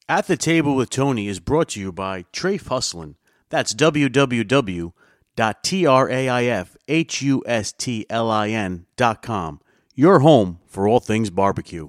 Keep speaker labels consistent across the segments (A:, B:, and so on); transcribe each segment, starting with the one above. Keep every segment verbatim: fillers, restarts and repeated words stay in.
A: At the Table with Tony is brought to you by Traif Hustlin. That's w w w dot traifhustlin dot com. Your home for all things barbecue.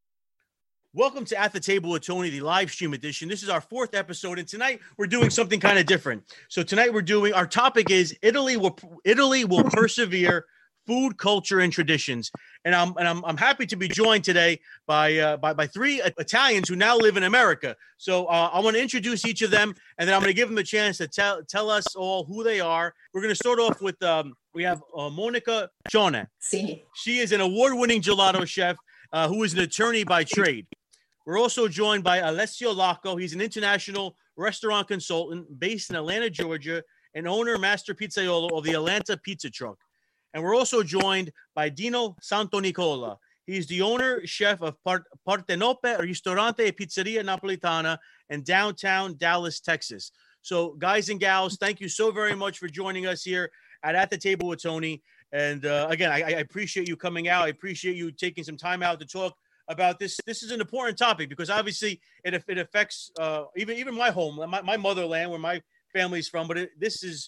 A: Welcome to At the Table with Tony, the live stream edition. This is our fourth episode, and tonight we're doing something kind of different. So tonight we're doing, our topic is Italy will Italy will persevere, food, culture, and traditions. And I'm and I'm, I'm happy to be joined today by uh, by by three Italians who now live in America. So uh, I want to introduce each of them, and then I'm going to give them a chance to tell tell us all who they are. We're going to start off with um, we have uh, Monica Cione.
B: Sí.
A: She is an award-winning gelato chef uh, who is an attorney by trade. We're also joined by Alessio Lacco. He's an international restaurant consultant based in Atlanta, Georgia, and owner, master pizzaiolo of the Atlanta Pizza Truck. And we're also joined by Dino Santonicola. He's the owner, chef of Part- Partenope Ristorante e Pizzeria Napolitana in downtown Dallas, Texas. So, guys and gals, thank you so very much for joining us here at At the Table with Tony. And uh, again, I, I appreciate you coming out. I appreciate you taking some time out to talk about this. This is an important topic because obviously it it affects uh, even even my home, my, my motherland, where my family's from. But it, this is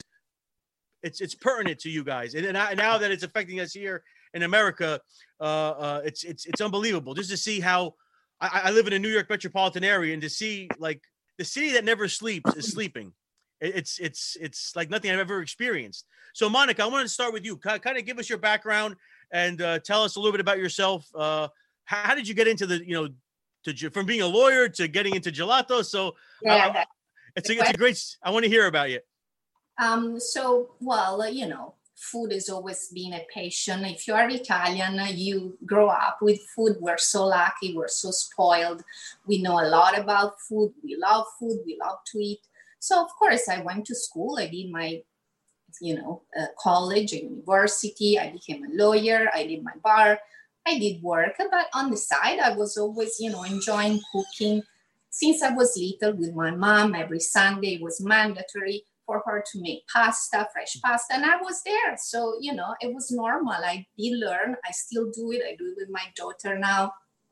A: it's it's pertinent to you guys, and, and now that it's affecting us here in America, uh, uh, it's it's it's unbelievable just to see how I, I live in a New York metropolitan area, and to see like the city that never sleeps is sleeping. It's it's it's like nothing I've ever experienced. So, Monica, I wanted to start with you. Kind of give us your background and uh, tell us a little bit about yourself. Uh, how, how did you get into the, you know, to from being a lawyer to getting into gelato? So,
B: Yeah,
A: uh, it's a, it's a great. I want to hear about you.
B: Um, so, well, uh, you know, food has always been a passion. If you are Italian, you grow up with food. We're so lucky. We're so spoiled. We know a lot about food. We love food. We love to eat. So, of course, I went to school. I did my, you know, uh, college and university. I became a lawyer. I did my bar. I did work. But on the side, I was always, you know, enjoying cooking. Since I was little with my mom, every Sunday it was mandatory for her to make pasta, fresh pasta, and I was there. So, you know, it was normal. I did learn. I still do it. I do it with my daughter now.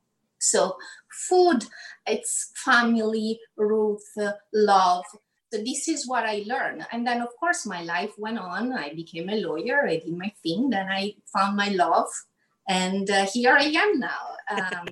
B: So food, it's family, roots, uh, love. So this is what I learned. And then, of course, my life went on. I became a lawyer. I did my thing. Then I found my love. And uh, here I am now. Um,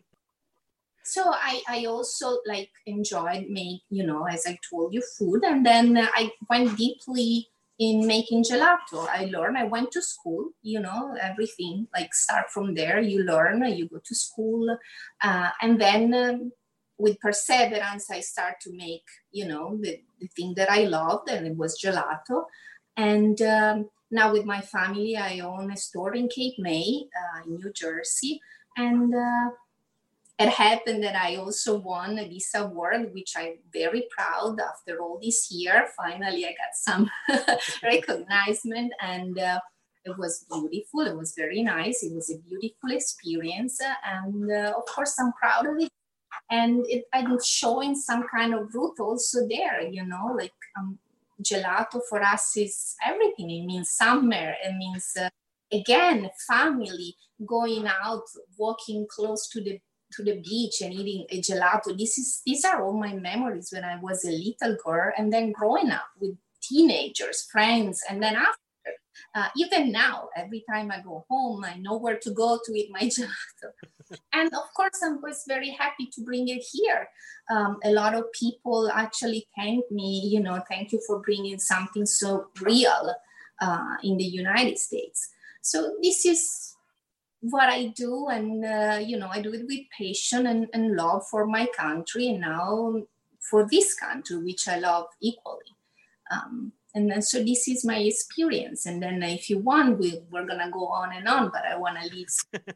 B: So I, I also like enjoyed make, you know, as I told you, food. And then I went deeply in making gelato. I learned, I went to school, you know, everything, like start from there, you learn, you go to school. Uh, and then um, with perseverance, I start to make, you know, the, the thing that I loved, and it was gelato. And um, now with my family, I own a store in Cape May, uh, in New Jersey. And uh, it happened that I also won this award, which I'm very proud after all this year. Finally, I got some recognition, and uh, it was beautiful. It was very nice. It was a beautiful experience. And uh, of course, I'm proud of it. And it, I'm showing some kind of root also there, you know, like um, gelato for us is everything. It means summer. It means, uh, again, family, going out, walking close to the to the beach and eating a gelato. This is these are all my memories when I was a little girl, and then growing up with teenagers, friends, and then after. Uh, even now, every time I go home, I know where to go to eat my gelato. And of course, I'm always very happy to bring it here. Um, a lot of people actually thank me, you know, thank you for bringing something so real uh, in the United States. So this is what I do, and uh, you know, I do it with passion and, and love for my country, and now for this country, which I love equally. Um, and then, so this is my experience. And then, if you want, we we're gonna go on and on, but I want to leave.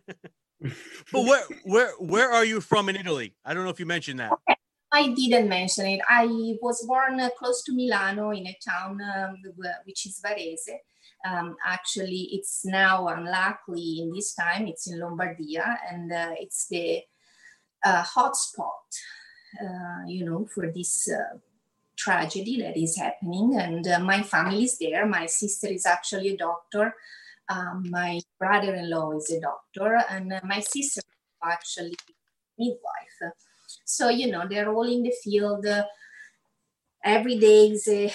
A: But where where where are you from in Italy? I don't know if you mentioned that.
B: Okay. I didn't mention it. I was born uh, close to Milano in a town um, which is Varese. Um, actually, it's now, unluckily, in this time, it's in Lombardia, and uh, it's the uh, hotspot, uh, you know, for this uh, tragedy that is happening. And uh, my family is there. My sister is actually a doctor. Um, my brother-in-law is a doctor, and uh, my sister is actually midwife. So, you know, they're all in the field. Uh, every day is a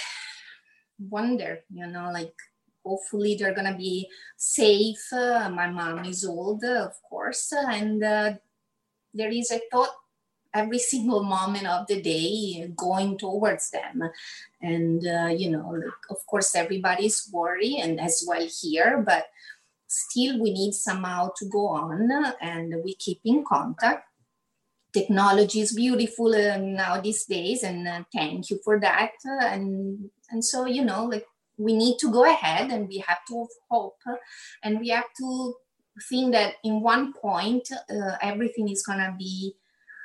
B: wonder, you know, like hopefully they're going to be safe. Uh, my mom is old, uh, of course. Uh, and uh, there is a thought every single moment of the day going towards them. And, uh, you know, like, of course, everybody's worried, and as well here, but still we need somehow to go on, and we keep in contact. Technology is beautiful uh, now these days, and uh, thank you for that. Uh, and and so, you know, like we need to go ahead, and we have to hope, uh, and we have to think that in one point uh, everything is gonna be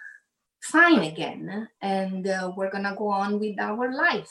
B: fine again, and uh, we're gonna go on with our life.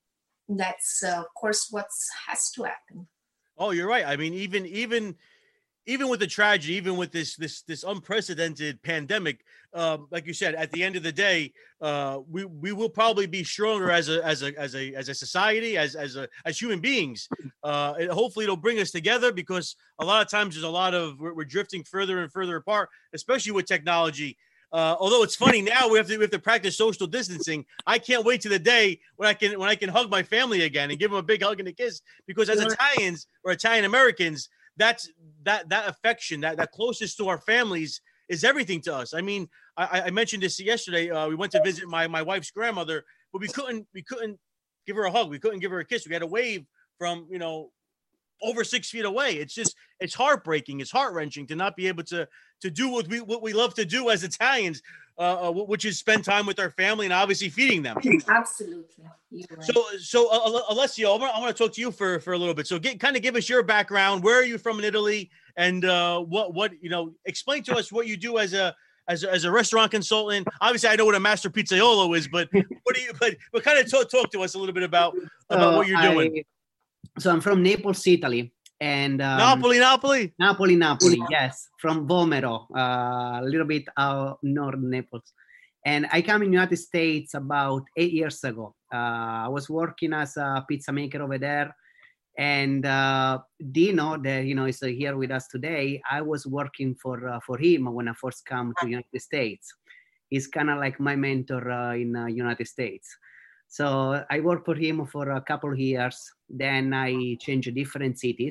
B: That's uh, of course what has to happen.
A: Oh, you're right. I mean, even even even with the tragedy, even with this this this unprecedented pandemic, um, like you said, at the end of the day, uh, we we will probably be stronger as a as a as a as a society, as as a as human beings. Uh, and hopefully, it'll bring us together, because a lot of times there's a lot of we're, we're drifting further and further apart, especially with technology. Uh, although it's funny now, we have to we have to practice social distancing. I can't wait to the day when I can when I can hug my family again and give them a big hug and a kiss, because as Italians or Italian Americans, that's that that affection, that that closest to our families is everything to us. I mean, I, I mentioned this yesterday. Uh, we went to visit my my wife's grandmother, but we couldn't we couldn't give her a hug. We couldn't give her a kiss. We had to wave from, you know, over six feet away. It's just, it's heartbreaking. It's heart wrenching to not be able to, to do what we, what we love to do as Italians, uh, which is spend time with our family and obviously feeding them.
B: Absolutely. Right.
A: So, so uh, Alessio, I want, I want to talk to you for, for a little bit. So get, kind of give us your background. Where are you from in Italy? And uh, what, what, you know, explain to us what you do as a, as a, as a restaurant consultant. Obviously I know what a master pizzaiolo is, but what do you, but, but kind of talk, talk to us a little bit about, about uh, what you're doing.
C: I, So I'm from Naples, Italy, and um,
A: Napoli, Napoli,
C: Napoli, Napoli. Yes, from Vomero, uh, a little bit out north Naples. And I came in the United States about eight years ago. Uh, I was working as a pizza maker over there, and uh, Dino, that you know is here with us today. I was working for uh, for him when I first came to the United States. He's kind of like my mentor uh, in the uh, United States. So I worked for him for a couple of years. Then I changed different cities.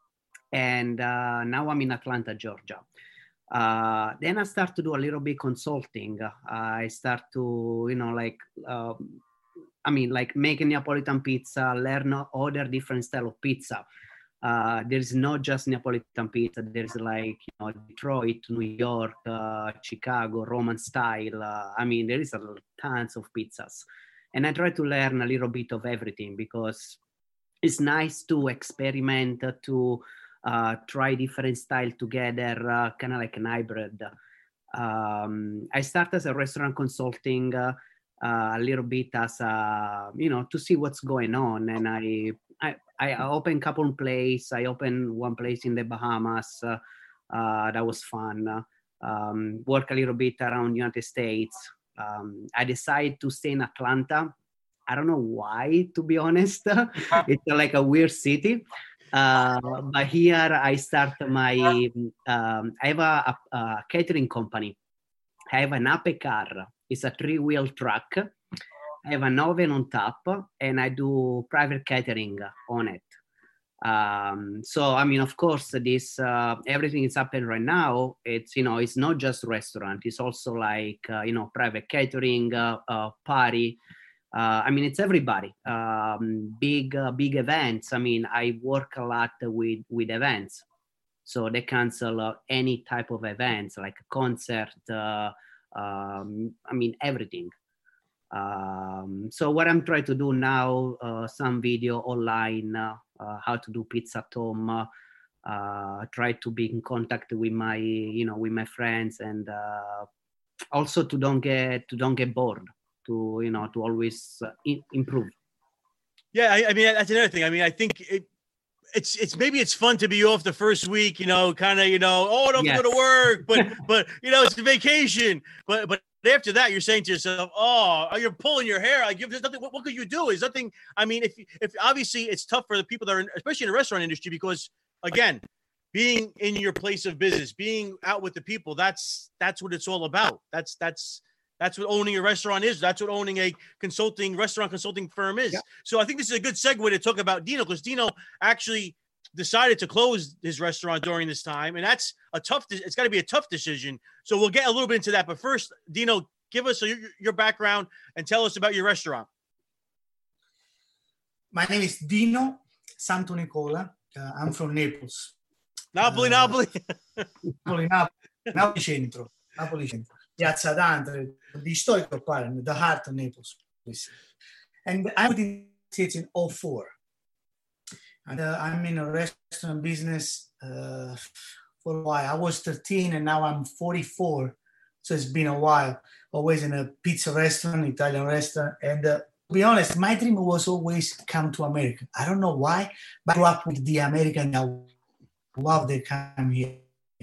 C: And uh, now I'm in Atlanta, Georgia. Uh, then I start to do a little bit consulting. Uh, I start to, you know, like, um, I mean, like making Neapolitan pizza, learn other different style of pizza. Uh, there's not just Neapolitan pizza. There's like, you know, Detroit, New York, uh, Chicago, Roman style. Uh, I mean, there is a, tons of pizzas. And I try to learn a little bit of everything, because it's nice to experiment, to uh, try different styles together, uh, kind of like an hybrid. Um, I started as a restaurant consulting uh, uh, a little bit as a, you know, to see what's going on. And I I, I opened a couple of places. I opened one place in the Bahamas. Uh, uh, that was fun. Um, work a little bit around the United States. Um, I decided to stay in Atlanta. I don't know why, to be honest. It's like a weird city. Uh, but here I start my, um, I have a, a, a catering company. I have an Ape car. It's a three-wheel truck. I have an oven on top, and I do private catering on it. Um, so, I mean, of course, this, uh, everything is happening right now. It's, you know, it's not just restaurant. It's also like, uh, you know, private catering, uh, uh, party. Uh, I mean, it's everybody. Um, big, uh, big events. I mean, I work a lot with, with events. So they cancel uh, any type of events, like a concert, uh, um, I mean, everything. Um, so what I'm trying to do now, uh, some video online, uh, uh, how to do pizza at home, uh, uh, try to be in contact with my, you know, with my friends, and uh, also to don't get, to don't get bored, to, you know, to always uh, in, improve.
A: Yeah. I, I mean, that's another thing. I mean, I think it, it's, it's, maybe it's fun to be off the first week, you know, kind of, you know, oh, don't yes. go to work, but, but, you know, it's a vacation, but, but after that, you're saying to yourself, oh, you're pulling your hair. Like, there's nothing, what, what could you do? There's nothing. I mean, if, if obviously it's tough for the people that are, in, especially in the restaurant industry, because again, being in your place of business, being out with the people, that's, that's what it's all about. That's, that's, That's what owning a restaurant is. That's what owning a consulting restaurant consulting firm is.
C: Yeah.
A: So I think this is a good segue to talk about Dino, because Dino actually decided to close his restaurant during this time. And that's a tough, it's got to be a tough decision. So we'll get a little bit into that. But first, Dino, give us your, your background and tell us about your restaurant.
D: My name is Dino Santo Nicola. Uh, I'm from Naples.
A: Napoli,
D: uh,
A: Napoli.
D: Napoli, Napoli, Napoli Centro. Napoli Centro. Piazza Dante, the historical part, the heart of Naples. And I moved in the States in oh four. And uh, I'm in a restaurant business uh, for a while. I was thirteen and now I'm forty-four. So it's been a while. Always in a pizza restaurant, Italian restaurant. And uh, to be honest, my dream was always come to America. I don't know why, but I grew up with the American. I love they come here.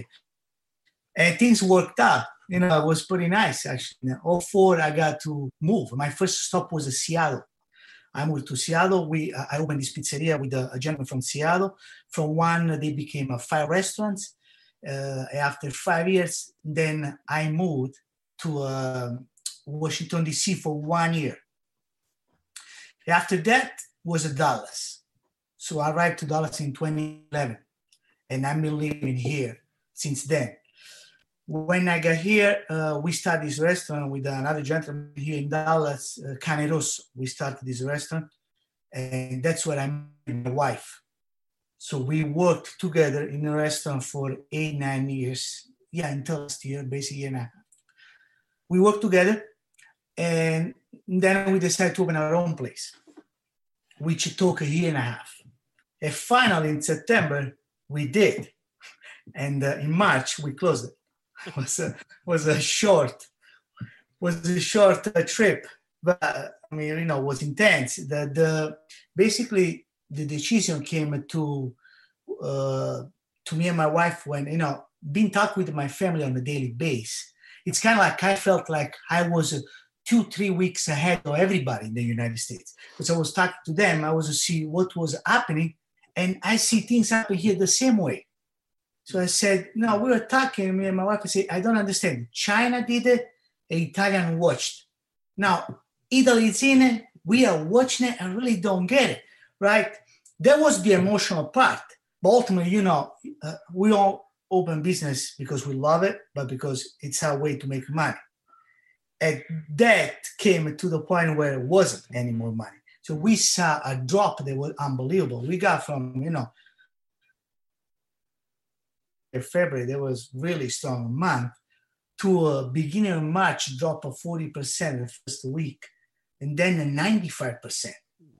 D: And things worked out. You know, it was pretty nice, actually. In oh four, I got to move. My first stop was Seattle. I moved to Seattle. We I opened this pizzeria with a, a gentleman from Seattle. From one, they became uh, five restaurants. Uh, after five years, then I moved to uh, Washington, D C for one year. After that was Dallas. So I arrived to Dallas in twenty eleven, and I've been living here since then. When I got here, uh, we started this restaurant with another gentleman here in Dallas, uh, Cane Rosso. We started this restaurant, and that's where I met my wife. So we worked together in a restaurant for eight, nine years. Yeah, until last year, basically, year and a half. We worked together, and then we decided to open our own place, which took a year and a half. And finally, in September, we did. And uh, in March, we closed it. It was a, was a short, was a short uh, trip, but uh, I mean, you know, it was intense. The, the basically the decision came to uh, to me and my wife when, you know, being talking with my family on a daily basis. It's kind of like I felt like I was uh, two, three weeks ahead of everybody in the United States. Because I was talking to them, I was to see what was happening, and I see things happen here the same way. So I said, no, we were talking, me and my wife, I said, I don't understand. China did it, the Italian watched. Now, Italy is in it, we are watching it, I really don't get it, right? That was the emotional part. But ultimately, you know, uh, we all open business because we love it, but because it's our way to make money. And that came to the point where it wasn't any more money. So we saw a drop that was unbelievable. We got from, you know, February, there was really strong month, to a beginning of March drop of forty percent the first week, and then a ninety-five percent.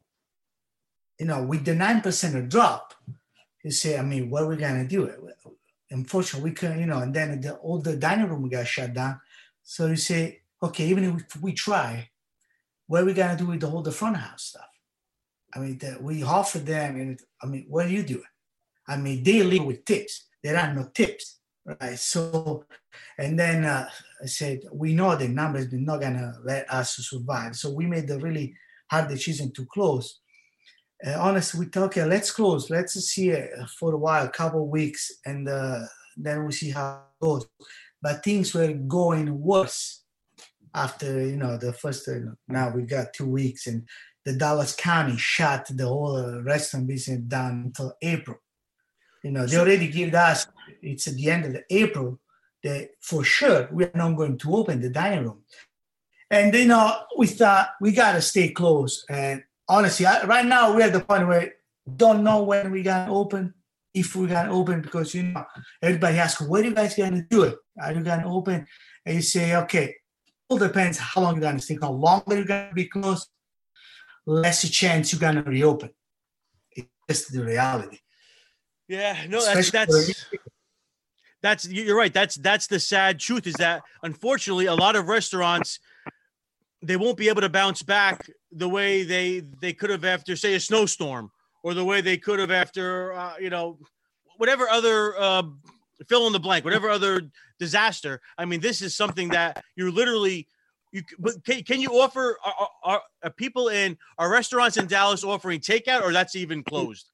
D: You know, with the nine percent drop, you say, I mean, what are we gonna do? Unfortunately, we couldn't, you know, and then the, all the dining room got shut down. So you say, okay, even if we try, what are we gonna do with the whole the front of house stuff? I mean, the, we offer them, and I mean, what are you doing? I mean, they live with tips. There are no tips, right? So, and then uh, I said, we know the numbers are not gonna let us survive. So we made a really hard decision to close. Uh, honestly, we thought, okay, let's close. Let's see it for a while, a couple of weeks, and uh, then we see how it goes. But things were going worse after, you know, the first, uh, now we got two weeks, and the Dallas County shut the whole uh, restaurant business down until April. You know, they already give us, it's at the end of the April, that for sure we are not going to open the dining room. And, you know, we thought we got to stay close. And honestly, I, right now we're at the point where we don't know when we're going to open, if we're going to open, because, you know, everybody asks, what are you guys going to do it? Are you going to open? And you say, okay, it all depends how long you're going to stay. How longer you're going to be closed, less chance you're going to reopen. It's just the reality.
A: Yeah, no, that's that's that's you're right. That's that's the sad truth, is that unfortunately a lot of restaurants, they won't be able to bounce back the way they they could have after, say, a snowstorm, or the way they could have after uh, you know, whatever other uh, fill in the blank, whatever other disaster. I mean, this is something that you're literally you can, can you offer are, are, are people in our restaurants in Dallas offering takeout, or that's even closed?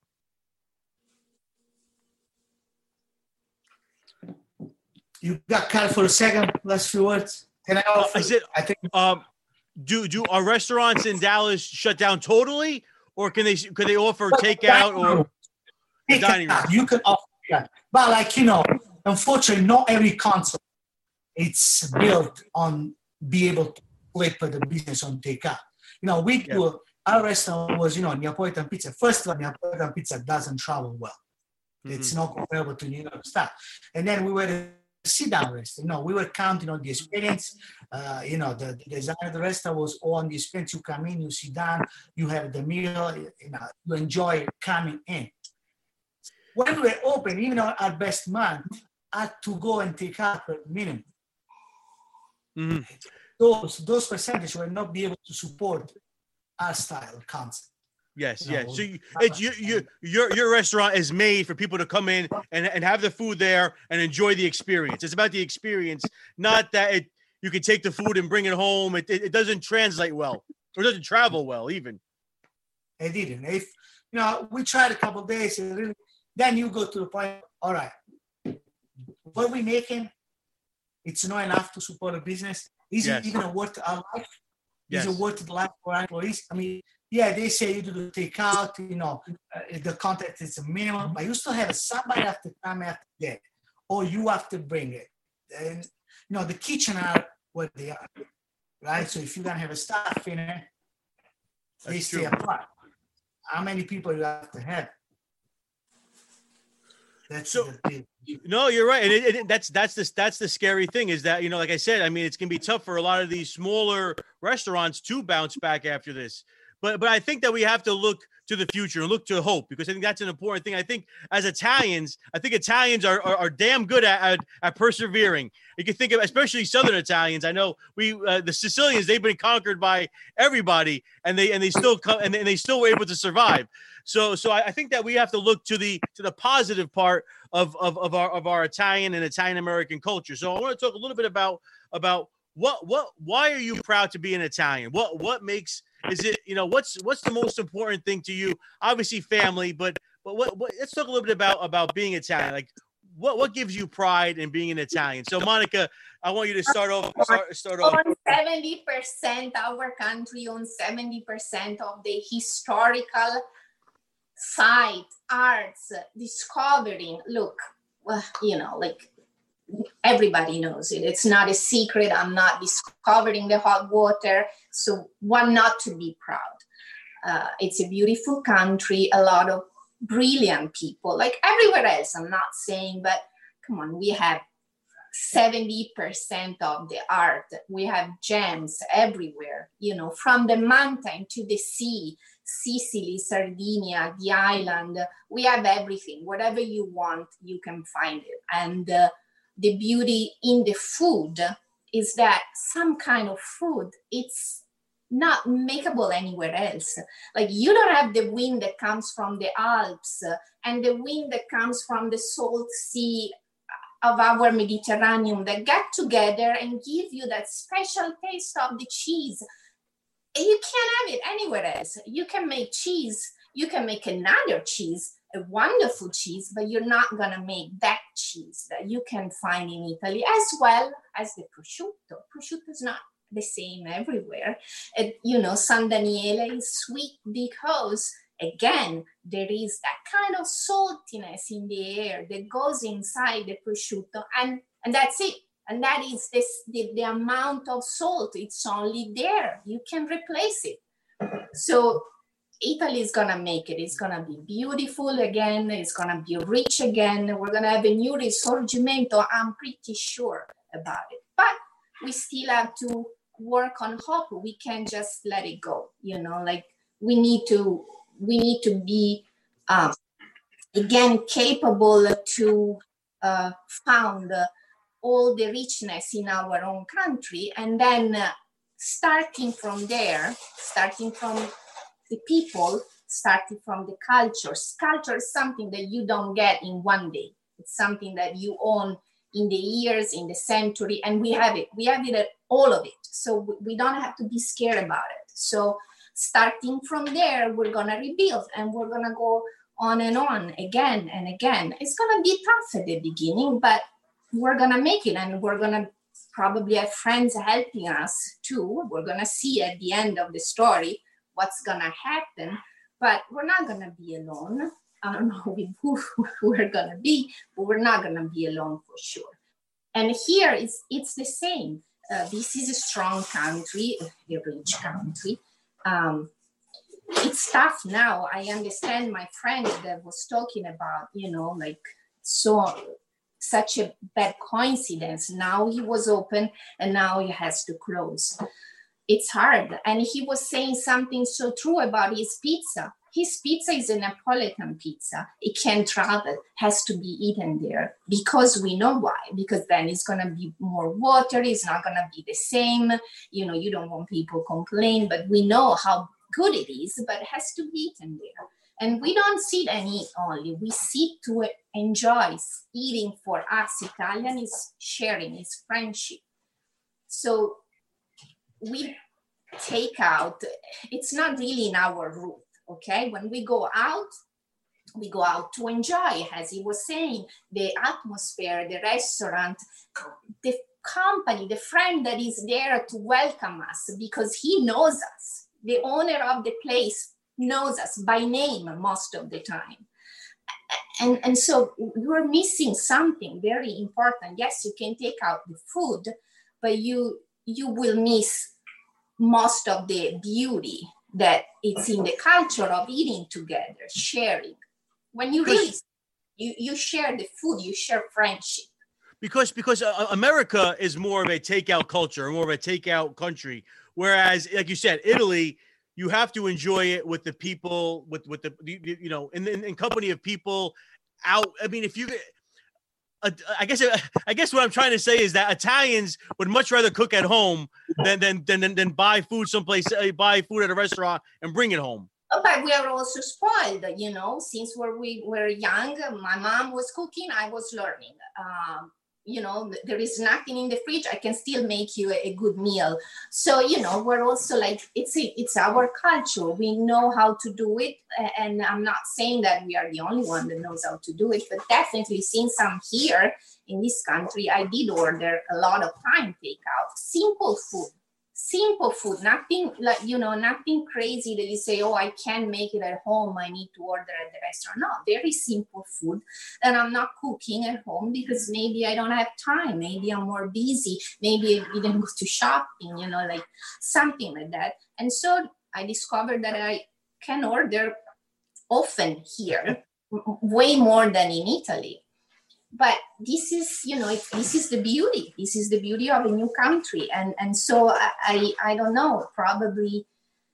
D: You got cut for a second, last few words. Can I
A: Uh,
D: offer?
A: is it?
D: I think
A: Um, do do our restaurants in Dallas shut down totally, or can they could they offer takeout or the dining room?
D: You can offer that, but like you know, unfortunately, not every concept it's built on be able to flip the business on takeout. You know, we
A: Yeah.
D: do our restaurant was you know Neapolitan pizza. First of all, Neapolitan pizza doesn't travel well. It's
A: Mhm.
D: not comparable to New York style. And then we were a sit-down restaurant. You know, we were counting on the experience. Uh, you know, the, the design of the restaurant was all on the experience. You come in, you sit down, you have the meal. You know, you enjoy coming in. When we were open, even our, our best month, had to go and take out per minimum.
A: Mhm.
D: Those those percentages will not be able to support our style concept.
A: Yes,
D: No,
A: yes. So you, it's you, you, your your restaurant is made for people to come in and, and have the food there and enjoy the experience. It's about the experience, not that it you can take the food and bring it home. It it, it doesn't translate well or doesn't travel well even.
D: It didn't. If you know, we tried a couple of days, and really, then you go to the point. All right, what we making? It's not enough to support a business. Is
A: Yes.
D: it even worth our life?
A: Yes.
D: Is it worth the life for our employees? I mean, yeah, they say you do the takeout, you know, uh, the contact is a minimum, but you still have somebody have to come after that, or you have to bring it. And, you know, the kitchen are what they are, right? So if you're going to have a staff in it, they
A: That's
D: stay
A: true.
D: apart. How many people you have to have? That's
A: So-
D: the thing.
A: No, you're right, and it, it, that's that's the that's the scary thing is that you know, like I said, I mean, it's gonna be tough for a lot of these smaller restaurants to bounce back after this. But but I think that we have to look to the future and look to hope because I think that's an important thing. I think as Italians, I think Italians are are, are damn good at, at at persevering. You can think of especially Southern Italians. I know we uh, the Sicilians they've been conquered by everybody, and they and they still come and they, and they still were able to survive. So so I, I think that we have to look to the to the positive part of, of, of our of our Italian and Italian American culture. So I want to talk a little bit about about what what why are you proud to be an Italian? What what makes is it you know what's what's the most important thing to you? Obviously family, but but what, what let's talk a little bit about about being Italian. Like what what gives you pride in being an Italian? So Monica, I want you to start off start start off.
B: On seventy percent, our country owns seventy percent of the historical site, arts, discovering. Look, well, you know, like everybody knows it. It's not a secret. I'm not discovering the hot water. So why not to be proud? Uh, it's a beautiful country, a lot of brilliant people, like everywhere else. I'm not saying, but come on, we have seventy percent of the art. We have gems everywhere, you know, from the mountain to the sea, Sicily, Sardinia, the island. We have everything. Whatever you want, you can find it. And uh, the beauty in the food is that some kind of food, it's not makeable anywhere else. Like you don't have the wind that comes from the Alps uh, and the wind that comes from the salt sea of our Mediterranean that get together and give you that special taste of the cheese. And you can't have it anywhere else. You can make cheese, you can make another cheese, a wonderful cheese, but you're not gonna make that cheese that you can find in Italy, as well as the prosciutto. Prosciutto is not the same everywhere. And, you know, San Daniele is sweet because, again, there is that kind of saltiness in the air that goes inside the prosciutto, and, and that's it. And that is this, the, the amount of salt. It's only there. You can replace it. So Italy is going to make it. It's going to be beautiful again. It's going to be rich again. We're going to have a new risorgimento. I'm pretty sure about it. But we still have to work on hope. We can't just let it go. You know, like we need to, we need to be, um, again, capable to uh, found uh, all the richness in our own country. And then uh, starting from there, starting from the people, starting from the cultures. Culture is something that you don't get in one day. It's something that you own in the years, in the century, and we have it. We have it, all of it. So we don't have to be scared about it. So starting from there, we're gonna rebuild and we're gonna go on and on again and again. It's gonna be tough at the beginning, but we're gonna make it and we're gonna probably have friends helping us too. We're going to see at the end of the story what's going to happen, but we're not going to be alone. I don't know with who we're going to be, but we're not going to be alone for sure. And here it's, it's the same. Uh, this is a strong country, a rich country. Um, it's tough now. I understand my friend that was talking about, you know, like, so such a bad coincidence. Now he was open and now he has to close. It's hard. And he was saying something so true about his pizza. His pizza is a Neapolitan pizza. It can't travel, has to be eaten there because we know why. Because then it's going to be more water. It's not going to be the same. You know, you don't want people complain, but we know how good it is, but it has to be eaten there. And we don't sit and eat only. We sit to enjoy. Eating for us, Italian, is sharing, is friendship. So we take out, it's not really in our route, okay? When we go out, we go out to enjoy, as he was saying, the atmosphere, the restaurant, the company, the friend that is there to welcome us because he knows us. The owner of the place knows us by name most of the time. And, and so you're missing something very important. Yes, you can take out the food, but you you will miss most of the beauty that it's in the culture of eating together, sharing. When you really, you, you share the food, you share friendship.
A: Because because uh, America is more of a takeout culture, more of a takeout country. Whereas, like you said, Italy, you have to enjoy it with the people, with with the, you know, in, in, in company of people out. I mean, if you, uh, I guess, I guess what I'm trying to say is that Italians would much rather cook at home than than than than buy food someplace, uh, buy food at a restaurant and bring it home.
B: But we are also spoiled, you know, since we're, we were young. My mom was cooking, I was learning. Um, you know, there is nothing in the fridge. I can still make you a, a good meal. So, you know, we're also like, it's a, it's our culture. We know how to do it. And I'm not saying that we are the only one that knows how to do it, but definitely since I'm here in this country, I did order a lot of time takeout, simple food. Simple food, nothing like, you know, nothing crazy that you say, oh, I can't make it at home. I need to order at the restaurant. No, very simple food. And I'm not cooking at home because maybe I don't have time. Maybe I'm more busy. Maybe I didn't go to shopping, you know, like something like that. And so I discovered that I can order often here, way more than in Italy. But this is, you know, this is the beauty. This is the beauty of a new country. And and so I, I, I don't know, probably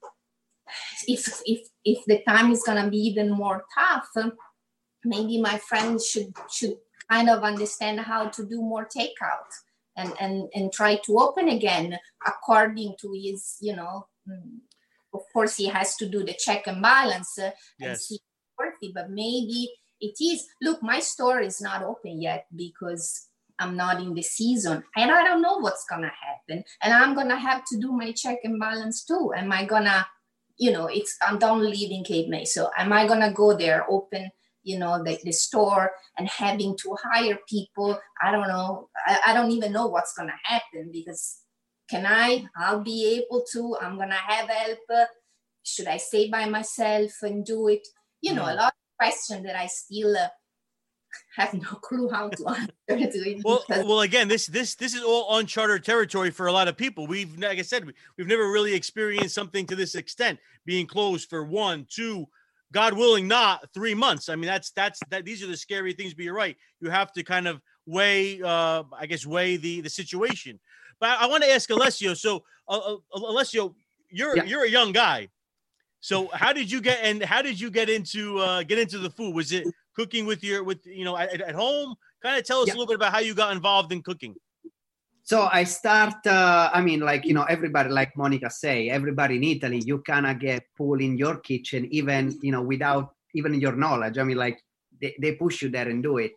B: if, if, if the time is going to be even more tough, maybe my friends should, should kind of understand how to do more takeout and, and, and try to open again according to his, you know, of course he has to do the check and balance uh,
A: yes.
B: and see worthy, but maybe it is. Look, my store is not open yet because I'm not in the season and I don't know what's going to happen. And I'm going to have to do my check and balance too. Am I going to, you know, it's, I don't live in Cape May. So am I going to go there, open, you know, the, the store and having to hire people? I don't know. I, I don't even know what's going to happen because can I, I'll be able to, I'm going to have help. Should I stay by myself and do it? You know, mm. a lot. Question that I still uh, have no clue how to answer to it.
A: Well, well, again, this this this is all uncharted territory for a lot of people. We've, like I said, we've never really experienced something to this extent, being closed for one, two, God willing, not three months. I mean, that's that's that. These are the scary things. But you're right. You have to kind of weigh, uh, I guess, weigh the the situation. But I, I want to ask Alessio. So, uh, Alessio, you're yeah. you're a young guy. So how did you get and how did you get into uh, get into the food? Was it cooking with your with you know at, at home? Kind of tell us yeah. a little bit about how you got involved in cooking.
C: So I start. Uh, I mean, like you know, everybody, like Monica say, everybody in Italy, you cannot get pulled in your kitchen, even you know, without even your knowledge. I mean, like they, they push you there and do it.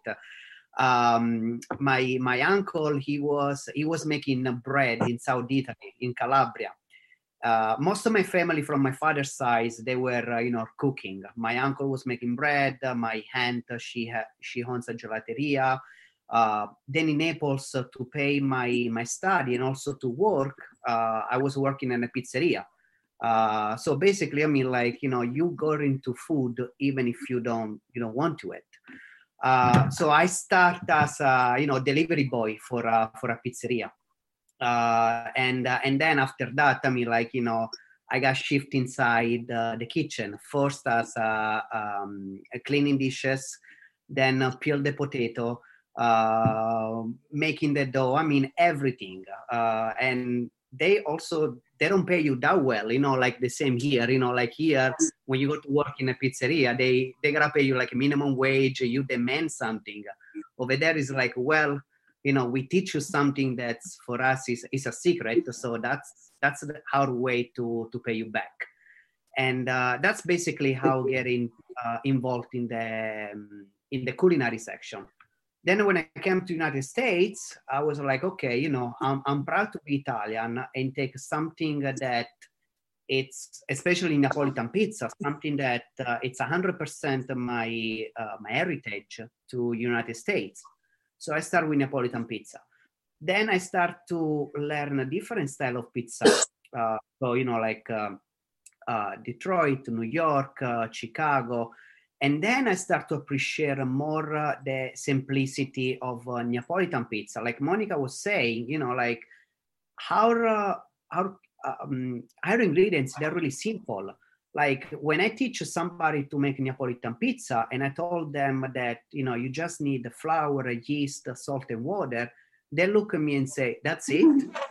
C: Um, my my uncle, he was he was making bread in South Italy, in Calabria. Uh, most of my family from my father's side, they were, uh, you know, cooking. My uncle was making bread. Uh, my aunt, uh, she ha- she owns a gelateria. Uh, then in Naples, uh, to pay my my study and also to work, uh, I was working in a pizzeria. Uh, so basically, I mean, like, you know, you go into food even if you don't you don't want to it. Uh, so I start as a, you know, delivery boy for a, for a pizzeria. Uh, and uh, and then after that, I mean, like, you know, I got shift inside uh, the kitchen, first as uh, um, cleaning dishes, then uh, peel the potato, uh, making the dough, I mean, everything. Uh, and they also, they don't pay you that well, you know, like the same here, you know, like here, when you go to work in a pizzeria, they, they gotta pay you like a minimum wage, you demand something. Over there is like, well, you know, we teach you something that's for us is, is a secret. So that's, that's the, our way to, to pay you back. And uh, that's basically how getting uh, involved in the, um, in the culinary section. Then when I came to the United States, I was like, okay, you know, I'm, I'm proud to be Italian and take something that it's, especially Napolitan pizza, something that uh, it's one hundred percent my, uh, my heritage to United States. So I start with Napolitan pizza. Then I start to learn a different style of pizza. Uh, so, you know, like uh, uh, Detroit, New York, uh, Chicago. And then I start to appreciate more uh, the simplicity of uh, Neapolitan pizza. Like Monica was saying, you know, like how, uh, how um, our ingredients, they're really simple. Like when I teach somebody to make Neapolitan pizza and I told them that, you know, you just need the flour, yeast, salt, and water, they look at me and say, that's it?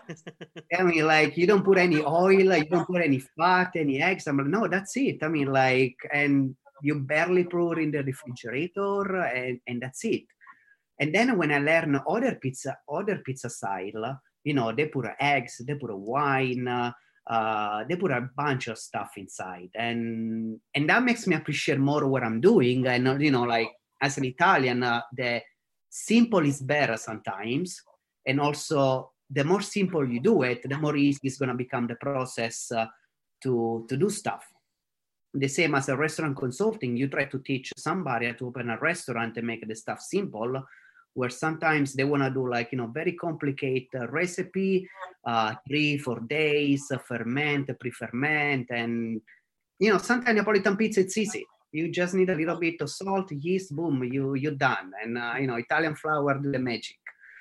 C: I mean, like, you don't put any oil, you don't put any fat, any eggs. I'm like, no, that's it. I mean, like, and you barely pour in the refrigerator and, and that's it. And then when I learn other pizza, other pizza style, you know, they put eggs, they put wine, uh, they put a bunch of stuff inside. And, and that makes me appreciate more what I'm doing. And, you know, like as an Italian, uh, the simple is better sometimes. And also the more simple you do it, the more easy it's going to become the process uh, to, to do stuff. The same as a restaurant consulting, you try to teach somebody to open a restaurant and make the stuff simple, where sometimes they want to do like, you know, very complicated uh, recipe, uh, three, four days, uh, ferment, pre-ferment. And, you know, sometimes Neapolitan pizza, it's easy. You just need a little bit of salt, yeast, boom, you, you're done. And, uh, you know, Italian flour do the magic.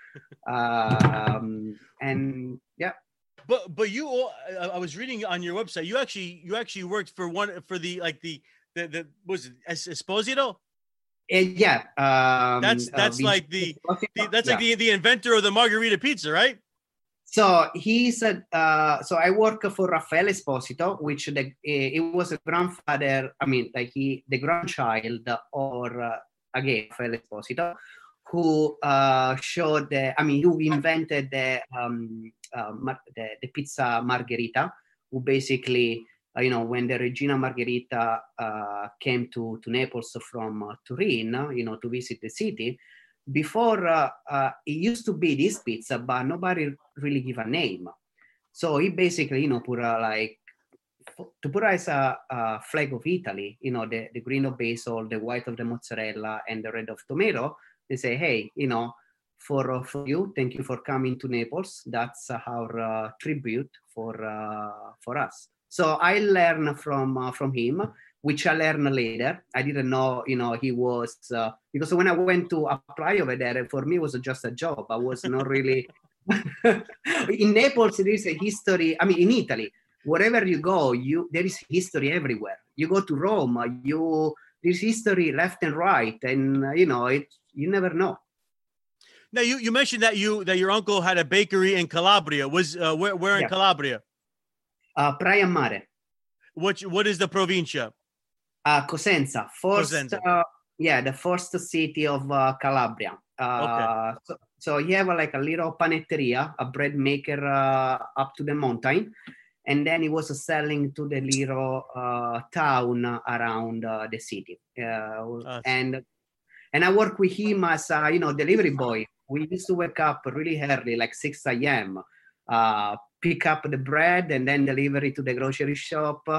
C: um, and yeah.
A: But but you, all, I was reading on your website. You actually you actually worked for one for the like the the, the was it Esposito?
C: Uh, yeah, um,
A: that's that's
C: uh,
A: like the, the that's
C: yeah.
A: like the, the inventor of the margarita pizza, right?
C: So he's a, uh, so I work for Raffaele Esposito, which the, it was a grandfather. I mean, like he the grandchild or uh, again Raffaele Esposito, who uh, showed the. I mean, who invented the. Um, Uh, the, the pizza margherita, who basically, uh, you know, when the Regina Margherita uh, came to, to Naples from uh, Turin, you know, to visit the city, before uh, uh, it used to be this pizza, but nobody really give a name. So he basically, you know, put a, like, to put as a, a flag of Italy, you know, the, the green of basil, the white of the mozzarella, and the red of tomato, they say, hey, you know, For, uh, for you, thank you for coming to Naples. That's uh, our uh, tribute for uh, for us. So I learned from uh, from him, which I learned later. I didn't know, you know, he was uh, because when I went to apply over there, for me it was just a job. I was not really in Naples. There is a history. I mean, in Italy, wherever you go, you there is history everywhere. You go to Rome, you there's history left and right, and uh, you know, it you never know.
A: Now you, you mentioned that you that your uncle had a bakery in Calabria. Was uh, where where in yeah. Calabria?
C: Uh, Praia Mare.
A: What what is the provincia?
C: Uh, Cosenza. First,
A: Cosenza.
C: Uh, yeah, the first city of uh, Calabria. Uh,
A: okay.
C: So, so you have uh, like a little panetteria, a bread maker uh, up to the mountain, and then he was uh, selling to the little uh, town around uh, the city. Uh, uh, and and I work with him as a, you know, delivery boy. We used to wake up really early, like six a.m., uh, pick up the bread and then deliver it to the grocery shop.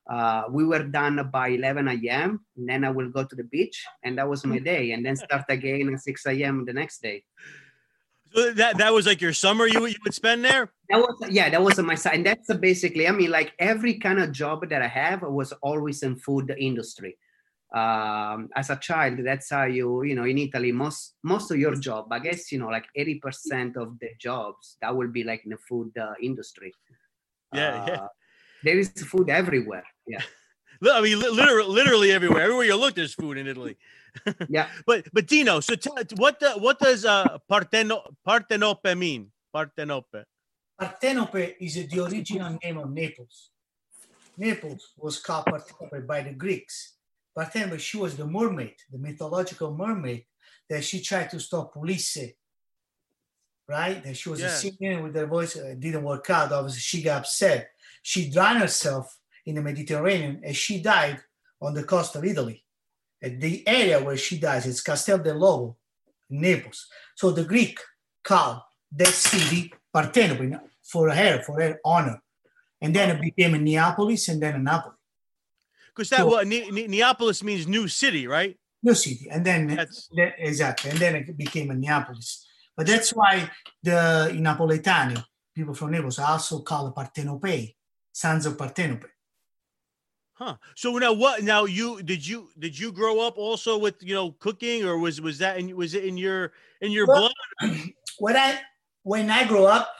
C: Uh, we were done by eleven a.m. and then I will go to the beach, and that was my day, and then start again at six a.m. the next day.
A: So that that was like your summer you you would spend there?
C: That was yeah, that was my side, and that's basically. I mean, like every kind of job that I have was always in food industry. Um, as a child, that's how you you know in Italy most most of your job, I guess you know like eighty percent of the jobs that will be like in the food uh, industry.
A: Yeah,
C: uh,
A: yeah.
C: There is food everywhere. Yeah.
A: I mean, literally, literally everywhere. Everywhere you look, there's food in Italy.
C: Yeah.
A: But but Dino, so tell, what the, what does uh parteno, Partenope mean? Partenope.
D: Partenope is the original name of Naples. Naples was called Partenope by the Greeks. Partenope, she was the mermaid, the mythological mermaid that she tried to stop Ulysses, right? That she was
A: Yeah.
D: a singer with her voice. It didn't work out. Obviously, she got upset. She drowned herself in the Mediterranean and she died on the coast of Italy. At the area where she dies, it's Castel del Logo, Naples. So the Greek called that city Partenope for her, for her honor. And then it became a Neapolis and then a Napoli.
A: Because that
D: So-
A: what ne- ne- Neapolis means new city, right?
D: New city. And then,
A: That's-
D: that- exactly. And then it became a Neapolis. But that's why the i Napoletani, people from Naples, are also called Partenopei, sons of Partenope.
A: Huh. So now what? Now you did you did you grow up also with you know cooking, or was was that in was it in your in your
D: Well-
A: blood?
D: When I when I grew up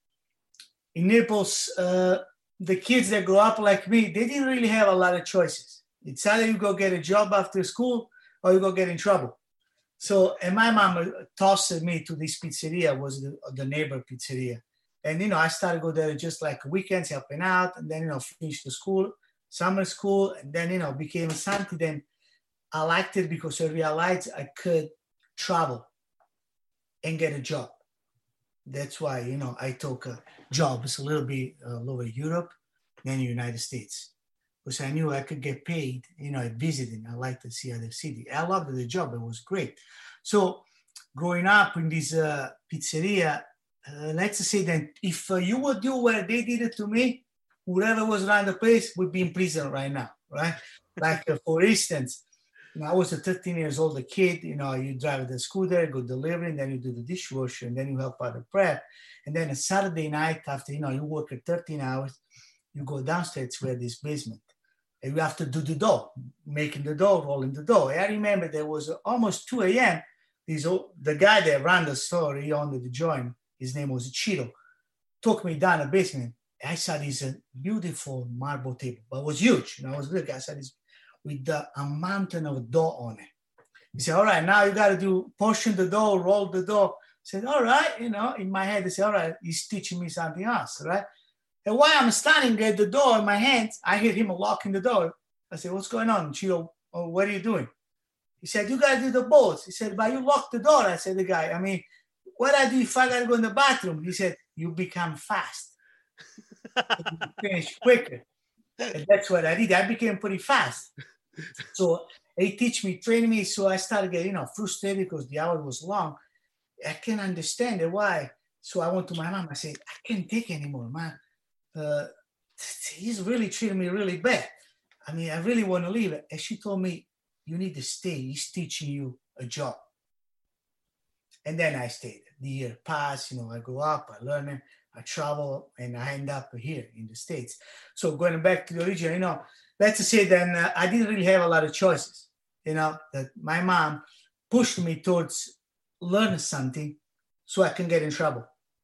D: in Naples, uh, the kids that grew up like me, they didn't really have a lot of choices. It's either you go get a job after school or you go get in trouble. So, and my mom tossed me to this pizzeria, was the, the neighbor pizzeria. And, you know, I started go there just like weekends, helping out, and then, you know, finish the school, summer school, and then, you know, became a Santi. Then I liked it because I realized I could travel and get a job. That's why, you know, I took a job. It's a little bit all over Europe, then the United States. Because I knew I could get paid, you know, visiting. I like to see other cities. I loved the job. It was great. So growing up in this uh, pizzeria, uh, let's say that if uh, you would do what they did it to me, whoever was around the place would be in prison right now, right? Like, uh, for instance, you know, I was a thirteen years old kid, you know, you drive the scooter, go delivery, and then you do the dishwasher, and then you help out the prep. And then a Saturday night after, you know, you work at thirteen hours, you go downstairs where this basement. And you have to do the dough, making the dough, rolling the dough. I remember there was almost two a.m. This old, the guy that ran the store, he owned the joint, his name was Chiro, took me down the basement. I saw this uh, beautiful marble table, but it was huge. You know, it was big. I saw this with uh, a mountain of dough on it. He said, all right, now you got to do, portion the dough, roll the dough. I said, all right, you know, in my head, I said, all right, he's teaching me something else, right? And while I'm standing at the door in my hands, I hear him locking the door. I said, what's going on, Chiro? Oh, what are you doing? He said, you got to do the bolts. He said, but you locked the door. I said, the guy, I mean, what I do if I got to go in the bathroom? He said, you become fast. You finish quicker. And that's what I did. I became pretty fast. So he teach me, train me. So I started getting, you know, frustrated because the hour was long. I can't understand it. Why? So I went to my mom. I said, I can't take anymore, man. Uh, he's really treating me really bad. I mean, I really want to leave it. And she told me, you need to stay. He's teaching you a job. And then I stayed. The year passed, you know, I grew up, I learned, I travel, and I end up here in the States. So going back to the origin, you know, let's say then uh, I didn't really have a lot of choices, you know, that my mom pushed me towards learning something so I can get in trouble.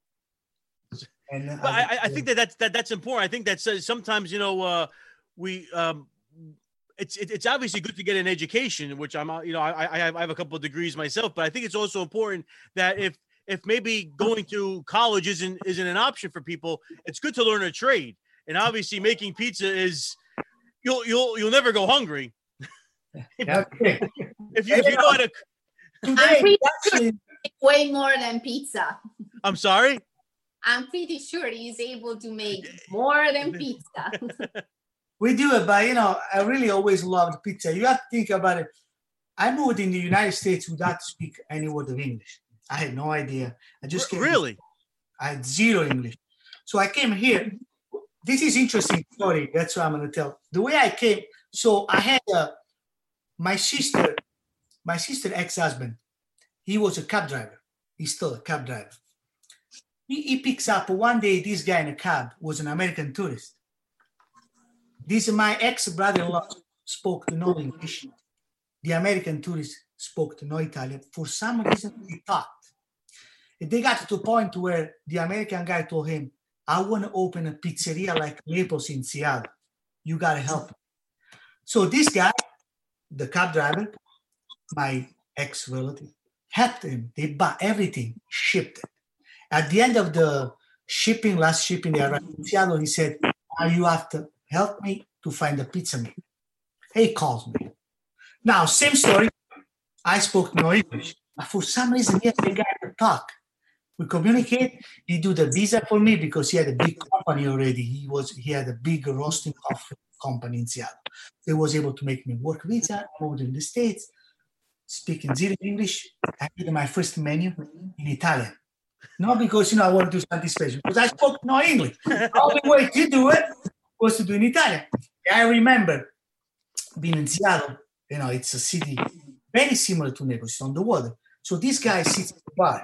D: And
A: But I, I think that that's that that's important. I think that says sometimes you know uh, we um, it's it, it's obviously good to get an education, which I'm uh, you know I I have, I have a couple of degrees myself, but I think it's also important that if if maybe going to college isn't isn't an option for people, it's good to learn a trade. And obviously, making pizza is you'll you'll you'll never go hungry.
D: Okay.
A: If you, if you know how to,
B: I'm
D: Today,
B: pretty
D: actually,
B: sure way more than pizza.
A: I'm sorry.
B: I'm pretty sure he's able to make more than pizza.
D: we do it, but you know, I really always loved pizza. You have to think about it. I moved in the United States without to speak any word of English. I had no idea. I just came.
A: Really.
D: I had zero English. So I came here. this is interesting story. That's what I'm going to tell. The way I came, so I had a, my sister, my sister ex-husband. He was a cab driver. He's still a cab driver. He, he picks up one day. This guy in a cab was an American tourist. This my ex-brother-in-law spoke to no English. The American tourist spoke to no Italian. For some reason, he thought. They got to the point where the American guy told him, I want to open a pizzeria like Naples in Seattle. You got to help me. So this guy, the cab driver, my ex-relative, helped him. They bought everything, shipped it. At the end of the shipping, last shipping they arrived in Seattle, he said, now you have to help me to find a pizza maker. He calls me. Now, same story. I spoke no English. But for some reason, yes, the guy could talk. We communicate. He do the visa for me because he had a big company already. He was he had a big roasting coffee company in Seattle. He was able to make me work visa, moved in the States, speaking zero English. I did my first menu in Italian. Not because you know I want to do something special, because I spoke no English. The only way to do it was to do in Italian. I remember being in Seattle. You know, it's a city very similar to Naples, on the water. So this guy sits at the bar,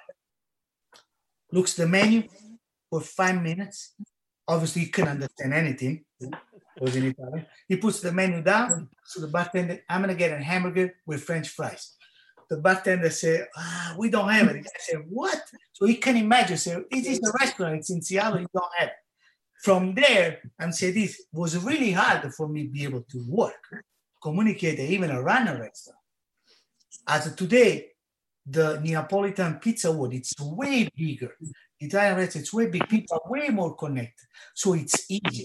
D: looks at the menu for five minutes. Obviously, he couldn't understand anything. It was in Italian. He puts the menu down. So the bartender, I'm going to get a hamburger with French fries. The bartender said, ah, we don't have it. The guy said, what? So he can imagine, say, it is a restaurant. It's in Seattle. You don't have it. From there, and say this was really hard for me to be able to work, communicate, and even run a restaurant. As of today, the Neapolitan pizza world, it's way bigger. Italian restaurant, it's way big. People are way more connected. So it's easy.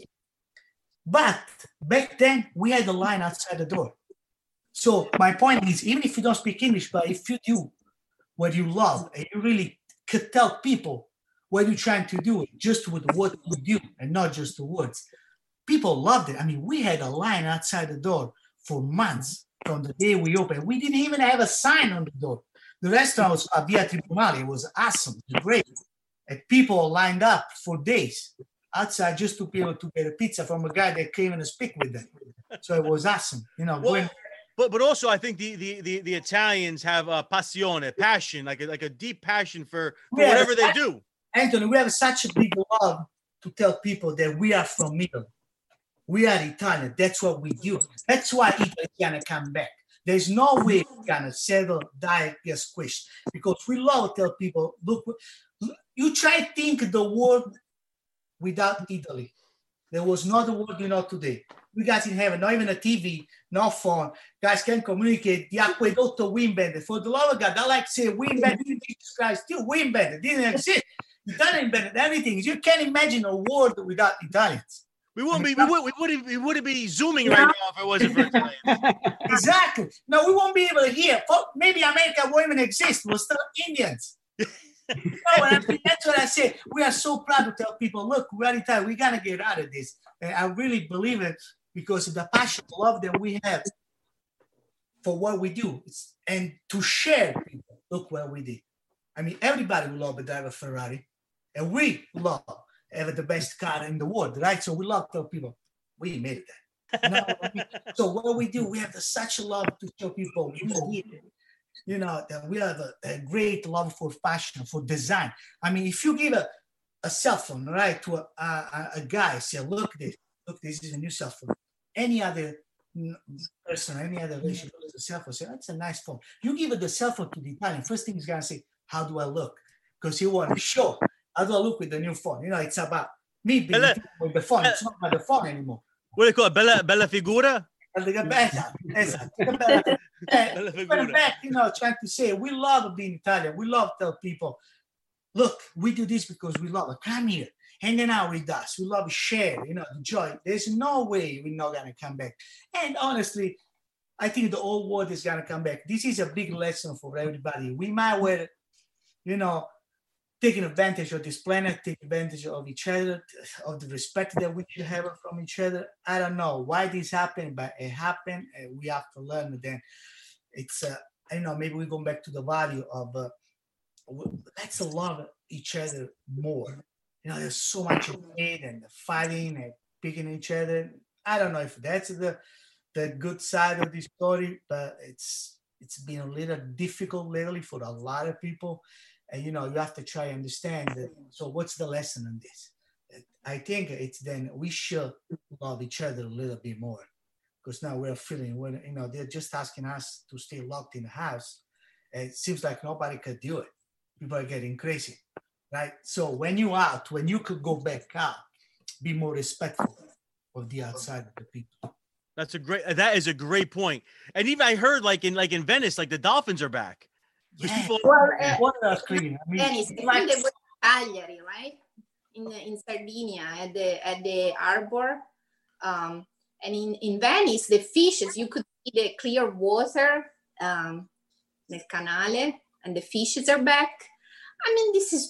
D: But back then, we had a line outside the door. So my point is, even if you don't speak English, but if you do what you love, and you really could tell people what you're trying to do, just with what you do, and not just the words, people loved it. I mean, we had a line outside the door for months from the day we opened. We didn't even have a sign on the door. The restaurant was uh, Via Tribunale. It was awesome. It was great. And people lined up for days outside just to be able to get a pizza from a guy that came and speak with them. So it was awesome. You know,
A: well,
D: when,
A: but but also I think the the the, the Italians have a passione, passion, like a, like a deep passion for, for
D: yeah,
A: whatever they do.
D: Anthony, we have such a big love to tell people that we are from Italy. We are Italian. That's what we do. That's why Italy is gonna come back. There's no way we're gonna settle, die, get squished. Because we love to tell people, look, you try to think the world without Italy. There was not the world you know today. We guys in heaven, not even a T V, no phone. Guys can communicate. The Acquedotto we invented. For the love of God, I like to say we invented Jesus Christ. Still, we invented. Didn't exist. Italian invented everything. You can't imagine a world without Italians.
A: We wouldn't be. We would. We wouldn't. We wouldn't be zooming right now if it wasn't for Italians.
D: Exactly. No, we won't be able to hear. Maybe America won't even exist. We're still Indians. No, I mean, that's what I say. We are so proud to tell people, look, we are Italian. We gotta get out of this. And I really believe it because of the passion, the love that we have for what we do, it's, and to share people. Look what we did. I mean, everybody will love to drive a Ferrari, and we love have the best car in the world, right? So we love to tell people we made that. You know what I mean? So what we do, we have the, such a love to show people we did it. You know, that we have a, a great love for fashion, for design. I mean, if you give a, a cell phone, right, to a, a, a guy, say, look this, look, this is a new cell phone. Any other person, any other relation with a cell phone, say, that's a nice phone. You give it the cell phone to the Italian, first thing he's going to say, how do I look? Because he want to show, how do I look with the new phone? You know, it's about me being
A: Bella,
D: with the phone. It's not about the phone anymore.
A: What do you call it? Bella, bella figura?
D: Esatto. But back, you know, trying to say, we love being Italian. We love to tell people, look, we do this because we love it. Come here, hanging out with us. We love share, you know, the joy. There's no way we're not going to come back. And honestly, I think the whole world is going to come back. This is a big lesson for everybody. We might well, you know, taking advantage of this planet, take advantage of each other, of the respect that we should have from each other. I don't know why this happened, but it happened, and we have to learn. And then it's, uh, I don't know, maybe we go back to the value of uh, let's love each other more. You know, there's so much hate and the fighting, and picking each other. I don't know if that's the the good side of the story, but it's it's been a little difficult lately for a lot of people. And you know, you have to try and understand that. So what's the lesson in this? I think it's then we should love each other a little bit more, because now we're feeling when you know they're just asking us to stay locked in the house. It seems like nobody could do it. People are getting crazy, right? So when you out, when you could go back out, be more respectful of the outside of the people.
A: That's a great. That is a great point. And even I heard like in like in Venice, like the dolphins are back.
D: Yeah.
A: People,
B: Well, uh,
D: What are clean? I mean,
B: Venice, I think they were in Cagliari, right? In in Sardinia at the at the harbor, um, and in in Venice, the fishes, you could see the clear water, um, nel canale, and the fishes are back. I mean, this is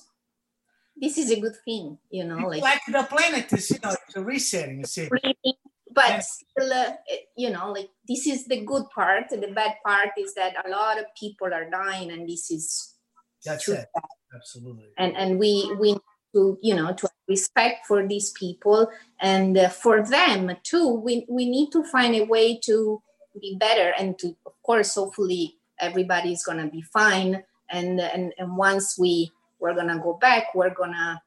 B: this is a good thing, you know.
D: like,
B: Like,
D: like the planet is, you know, it's a resetting. It's a,
B: but
D: Yeah.
B: still, uh, you know, like this is the good part. The bad part is that a lot of people are dying, and this is
D: that's
B: too
D: it.
B: bad.
D: Absolutely.
B: And and we we need to, you know, to have respect for these people, and uh, for them too. We we need to find a way to be better, and to, of course, hopefully everybody's gonna be fine. And and and once we we're gonna go back, we're gonna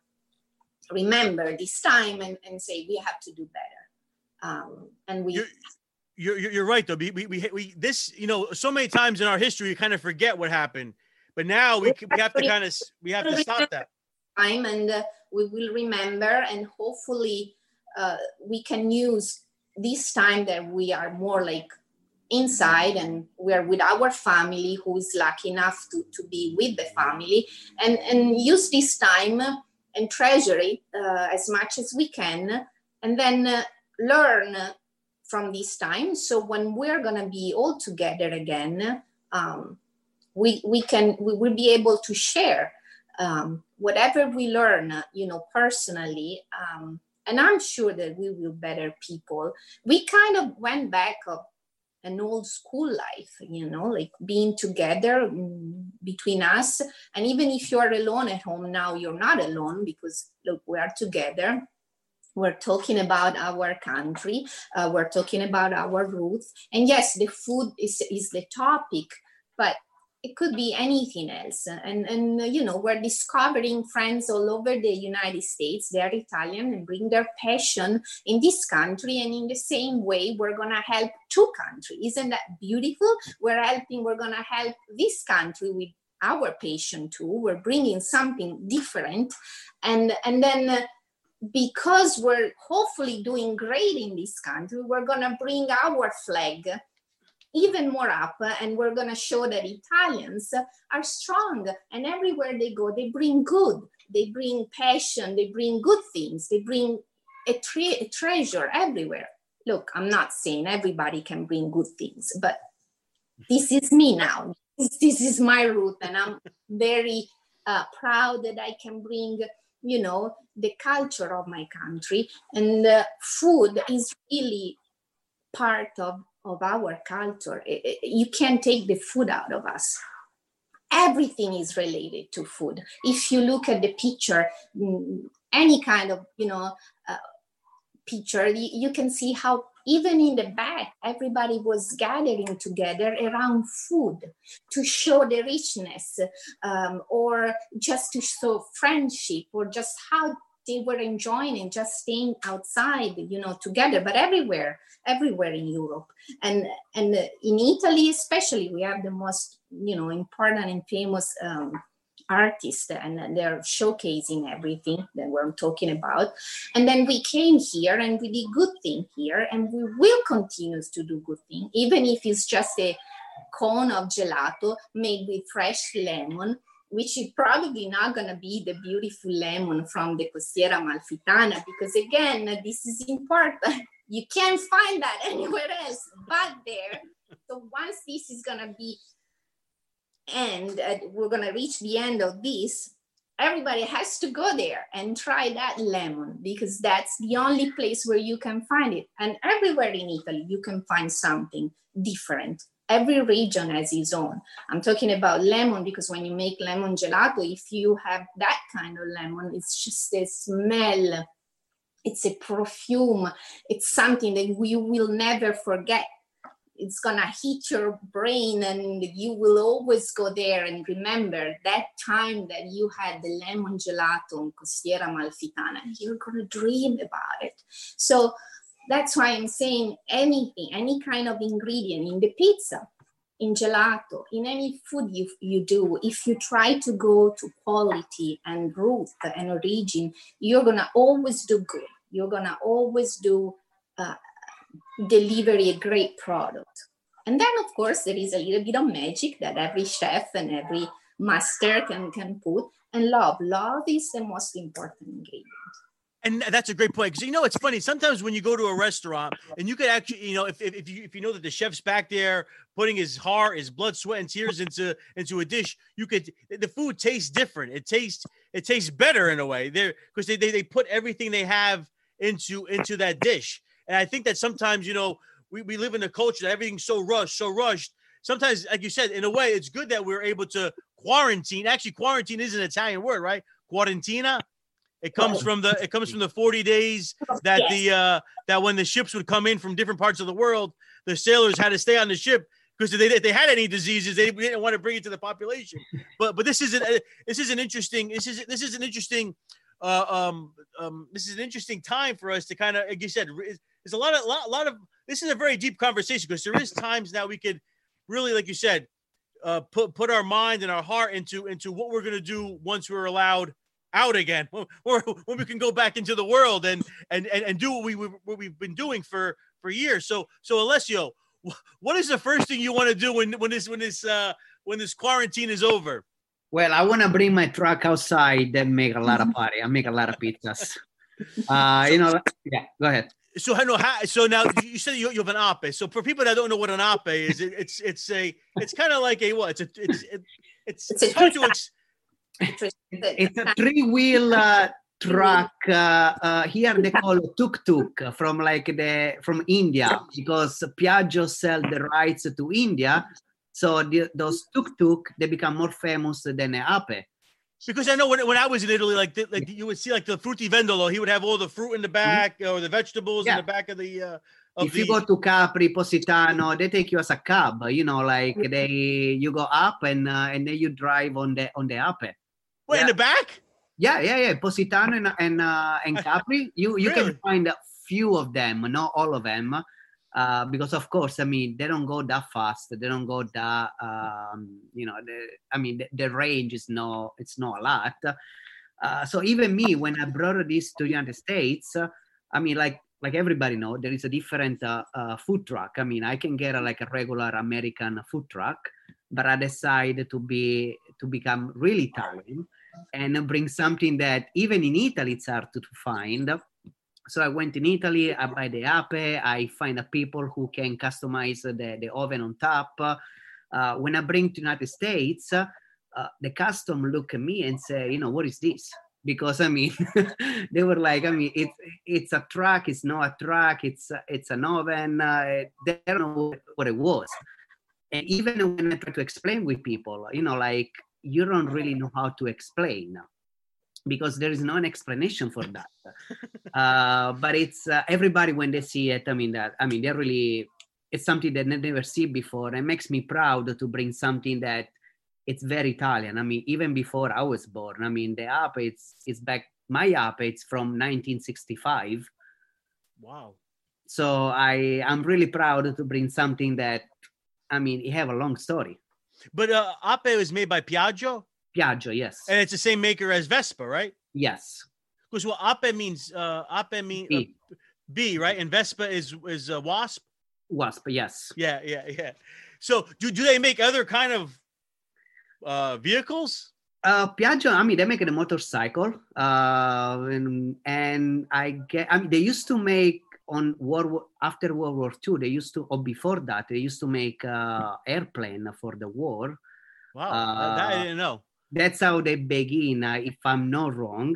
B: remember this time and, and say we have to do better. Um, and we.
A: You're, you're you're right though. We, we we we this you know so many times in our history you kind of forget what happened, but now we we have to kind of we have to stop that.
B: Time and uh, we will remember, and hopefully uh, we can use this time that we are more like inside and we're with our family, who is lucky enough to, to be with the family, and, and use this time and treasure it uh, as much as we can, and then uh, learn from this time. So when we're gonna be all together again, um, we, we can we will be able to share um, whatever we learn, you know, personally. Um, and I'm sure that we will better people. We kind of went back of an old school life, you know, like being together mm, between us. And even if you're alone at home now, you're not alone, because look, we are together. We're talking about our country. Uh, we're talking about our roots. And yes, the food is, is the topic, but it could be anything else. And, and, you know, we're discovering friends all over the United States. They're Italian and bring their passion in this country. And in the same way, we're going to help two countries. Isn't that beautiful? We're helping, we're going to help this country with our passion too. We're bringing something different. And, and then uh, because we're hopefully doing great in this country, we're going to bring our flag even more up, uh, and we're going to show that Italians are strong, and everywhere they go, they bring good, they bring passion, they bring good things, they bring a, tre- a treasure everywhere. Look, I'm not saying everybody can bring good things, but this is me now. This, this is my root, and I'm very uh, proud that I can bring, you know, the culture of my country, and uh, food is really part of of our culture. It, it, you can't take the food out of us. Everything is related to food. If you look at the picture, any kind of, you know, uh, picture, you, you can see how even in the back, everybody was gathering together around food to show the richness, um, or just to show friendship, or just how they were enjoying and just staying outside, you know, together, but everywhere, everywhere in Europe. And, and in Italy, especially, we have the most, you know, important and famous um, artists, and they're showcasing everything that we're talking about. And then we came here and we did good thing here, and we will continue to do good thing, even if it's just a cone of gelato made with fresh lemon, which is probably not going to be the beautiful lemon from the Costiera Amalfitana, because again, this is important. You can't find that anywhere else but there. So once this is going to be end, uh, we're going to reach the end of this, everybody has to go there and try that lemon, because that's the only place where you can find it. And everywhere in Italy, you can find something different. Every region has its own. I'm talking about lemon because when you make lemon gelato, if you have that kind of lemon, it's just a smell It's a perfume. It's something that we will never forget. It's gonna hit your brain, and you will always go there and remember that time that you had the lemon gelato on Costiera Amalfitana. You're gonna dream about it. So that's why I'm saying anything, any kind of ingredient in the pizza, in gelato, in any food you, you do, if you try to go to quality and root and origin, you're gonna always do good. You're gonna always do uh, deliver a great product. And then, of course, there is a little bit of magic that every chef and every master can, can put. And love. Love is the most important ingredient.
A: And that's a great point, because you know it's funny. Sometimes when you go to a restaurant and you could actually, you know, if, if if you if you know that the chef's back there putting his heart, his blood, sweat, and tears into into a dish, you could the food tastes different. It tastes it tastes better in a way. There because they, they they put everything they have into into that dish. And I think that sometimes, you know, we, we live in a culture that everything's so rushed, so rushed. Sometimes, like you said, in a way, it's good that we're able to quarantine. Actually, quarantine is an Italian word, right? Quarantina. It comes from the it comes from the forty days that
B: Yes.
A: the uh, that when the ships would come in from different parts of the world, the sailors had to stay on the ship because if they if they had any diseases, they didn't want to bring it to the population. But but this is an this is an interesting this is this is an interesting uh, um um this is an interesting time for us to kind of, like you said, there's a lot of lot, a lot of this is a very deep conversation, because there is times now we could really, like you said, uh, put put our mind and our heart into into what we're gonna do once we're allowed out again, or when we can go back into the world and and and, and do what we what we've been doing for for years. So so Alessio, what is the first thing you want to do when when this when this uh when this quarantine is over?
C: Well, I want to bring my truck outside and make a lot of party. I make a lot of pizzas. Uh, you know, yeah. Go ahead.
A: So I know how. So now you said you, you have an ape. So for people that don't know what an ape is, it, it's it's a it's kind of like a what? It's a it's it, it's,
B: It's
A: it's
B: a
A: hard to. Ex-
C: It's a three-wheel uh, truck. Uh, uh, here they call it tuk-tuk from like the from India, because Piaggio sell the rights to India. So the, those tuk-tuk, they become more famous than the ape.
A: Because I know when, when I was in Italy, like the, like you would see like the fruttivendolo, he would have all the fruit in the back mm-hmm. or the vegetables
C: yeah.
A: in the back of the. Uh, of
C: if
A: the...
C: you go to Capri, Positano, they take you as a cab. You know, like they you go up and uh, and then you drive on the on the ape.
A: Wait,
C: yeah.
A: in the back?
C: Yeah, yeah, yeah. Positano and and, uh, and Capri, you you
A: really?
C: can find a few of them, not all of them, uh, because of course, I mean, they don't go that fast. They don't go that, um, you know. The, I mean, the, the range is no, it's not a lot. Uh, so even me, when I brought this to the United States, uh, I mean, like like everybody know, there is a different uh, uh, food truck. I mean, I can get a, like a regular American food truck, but I decided to be to become really Italian and bring something that even in Italy it's hard to, to find. So I went in Italy, I buy the ape, I find a people who can customize the, the oven on top. Uh, when I bring to the United States, uh, the custom look at me and say, you know, what is this? Because I mean, they were like, I mean, it's it's a truck, it's not a truck, it's it's an oven. Uh, they don't know what it was. And even when I try to explain with people, you know, like, you don't really know how to explain, because there is no an explanation for that. uh, but it's uh, everybody, when they see it, I mean, that, I mean, they're really, it's something that they never see before. It makes me proud to bring something that it's very Italian. I mean, even before I was born, I mean, the ape, it's, it's back, my ape, it's from nineteen sixty-five.
A: Wow.
C: So I, I'm really proud to bring something that, I mean, it have a long story.
A: But uh, ape was made by Piaggio?
C: Piaggio, yes.
A: And it's the same maker as Vespa, right?
C: Yes.
A: Because what ape means, uh, ape means
C: bee.
A: Uh, bee, right? And Vespa is is a wasp?
C: Wasp, yes.
A: Yeah, yeah, yeah. So do, do they make other kind of uh, vehicles?
C: Uh, Piaggio, I mean, they make a motorcycle. Uh, and, and I get, I mean, they used to make on World War, after World War Two, they used to, or before that, they used to make uh, airplane for the war.
A: Wow,
C: uh,
A: that I didn't know.
C: That's how they begin, uh, if I'm not wrong.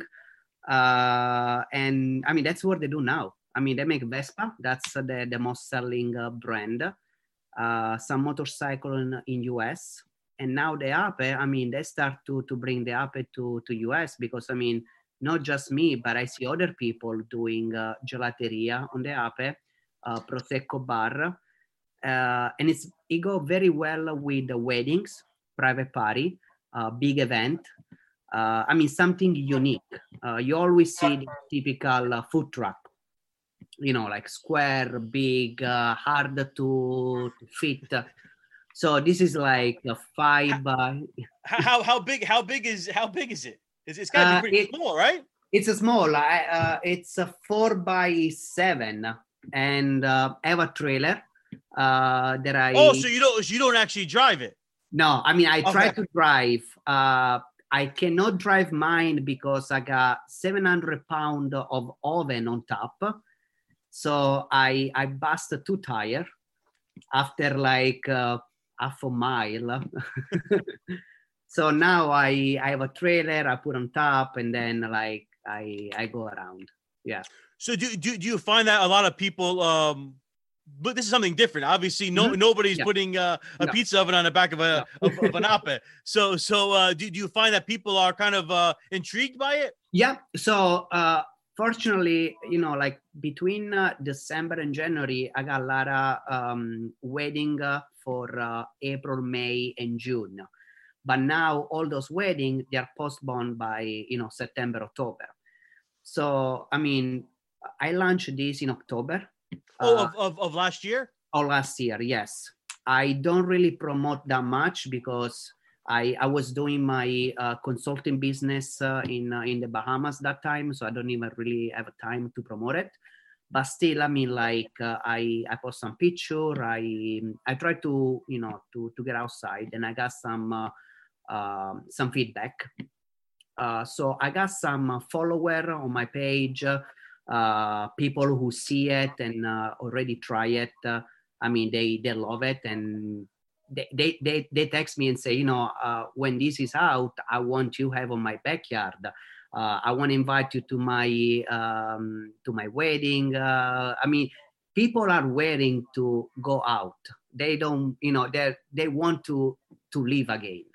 C: Uh, and I mean, that's what they do now. I mean, they make Vespa. That's uh, the, the most selling uh, brand. Uh, some motorcycle in, in U S. And now the ape, I mean, they start to, to bring the ape to, to U S because, I mean, not just me, but I see other people doing uh, gelateria on the Ape, uh, Prosecco bar. Uh, and it's it go very well with the weddings, private party, uh, big event. Uh, I mean, something unique. Uh, you always see the typical uh, food truck, you know, like square, big, uh, hard to, to fit. So this is like a five by.
A: How how big how big is how big is it? It's, it's got to be
C: Uh,
A: pretty
C: it-
A: small, right?
C: It's a small. I, uh, it's a four by seven, and uh, I have a trailer. Uh, that I.
A: Oh, so you don't you don't actually drive it?
C: No, I mean I try
A: Okay.
C: to drive. Uh, I cannot drive mine because I got seven hundred pounds of oven on top. So I I bust two tire after like uh, half a mile. So now I I have a trailer I put on top, and then like I I go around. Yeah.
A: So do do, do you find that a lot of people um but this is something different. Obviously, no
C: Mhm.
A: nobody's
C: Yeah.
A: putting uh, a
C: No.
A: pizza oven on the back of a
C: No.
A: of, of an Ape. So so uh do, do you find that people are kind of uh intrigued by it?
C: Yeah. So uh, fortunately, you know, like between uh, December and January, I got a lot of um, wedding uh, for uh, April, May, and June. But now all those weddings, they are postponed by, you know, September, October. So, I mean, I launched this in October.
A: Oh,
C: uh,
A: of, of, of last year?
C: or last year, yes. I don't really promote that much because I, I was doing my uh, consulting business uh, in uh, in the Bahamas that time, so I don't even really have time to promote it. But still, I mean, like uh, I I post some picture. I I try to you know to to get outside, and I got some uh, um, some feedback. Uh, so I got some uh, follower on my page, uh, people who see it and uh, already try it. Uh, I mean, they they love it, and they they they, they text me and say, you know, uh, when this is out, I want you have on my backyard. Uh, I want to invite you to my um, to my wedding. Uh, I mean, people are willing to go out. They don't, you know, they they want to to live again.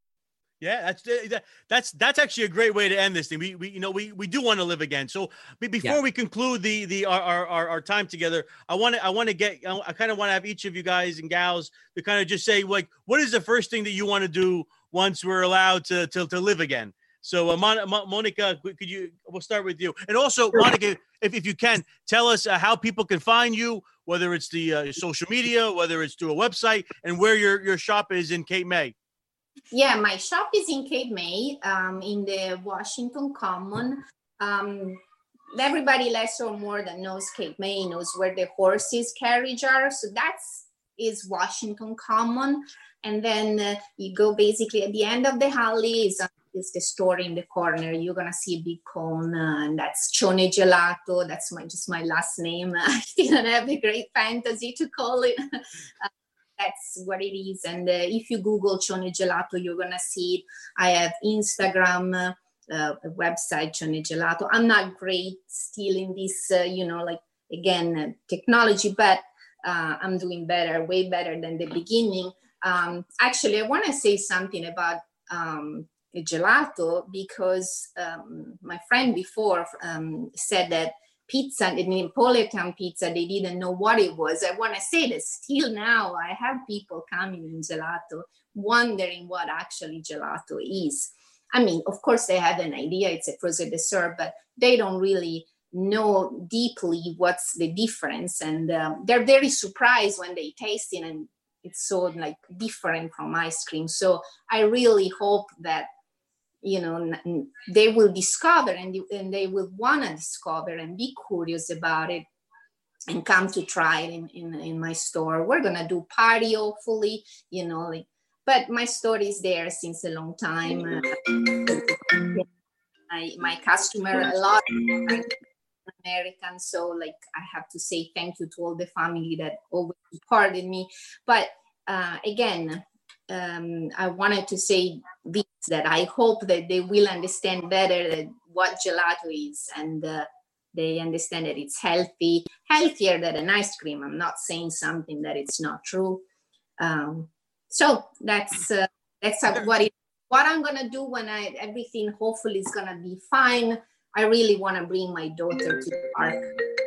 A: Yeah, that's that, that's that's actually a great way to end this thing. We we you know we we do want to live again. So be- before
C: Yeah.
A: we conclude the the our our, our time together, I want to I want to get I, I kind of want to have each of you guys and gals to kind of just say like what is the first thing that you want to do once we're allowed to to, to live again. So uh, Mon- Mon- Monica, could you? We'll start with you, and also Monica, if if you can tell us uh, how people can find you, whether it's the uh, social media, whether it's through a website, and where your your shop is in Cape May.
B: Yeah, my shop is in Cape May, um, in the Washington Common. Um, everybody less or more that knows Cape May knows where the horses carriage are. So that's is Washington Common. And then uh, you go basically at the end of the alley is, uh, is the store in the corner. You're going to see a big cone, uh, and that's Cione Gelato. That's my just my last name. I didn't have the great fantasy to call it. uh, That's what it is. And uh, if you Google Cione Gelato, you're going to see it. I have Instagram, uh, uh, a website, Cione Gelato. I'm not great still in this, uh, you know, like, again, uh, technology, but uh, I'm doing better, way better than the beginning. Um, actually, I want to say something about um, the gelato because um, my friend before um, said that pizza, the Neapolitan pizza, they didn't know what it was. I want to say that still now I have people coming in gelato wondering what actually gelato is. I mean, of course they have an idea, it's a frozen dessert, but they don't really know deeply what's the difference. And um, they're very surprised when they taste it and it's so like different from ice cream. So I really hope that you know, they will discover and, and they will want to discover and be curious about it and come to try it in, in, in my store. We're going to do party, hopefully, you know, like, but my store is there since a long time. Uh, my, my customer, a lot of American, so like I have to say thank you to all the family that always supported me. But uh, again, um, I wanted to say this, that I hope that they will understand better that what gelato is, and uh, they understand that it's healthy, healthier than an ice cream. I'm not saying something that it's not true. Um, so that's uh, that's uh, what it, what I'm gonna do when I everything hopefully is gonna be fine. I really want to bring my daughter to the park.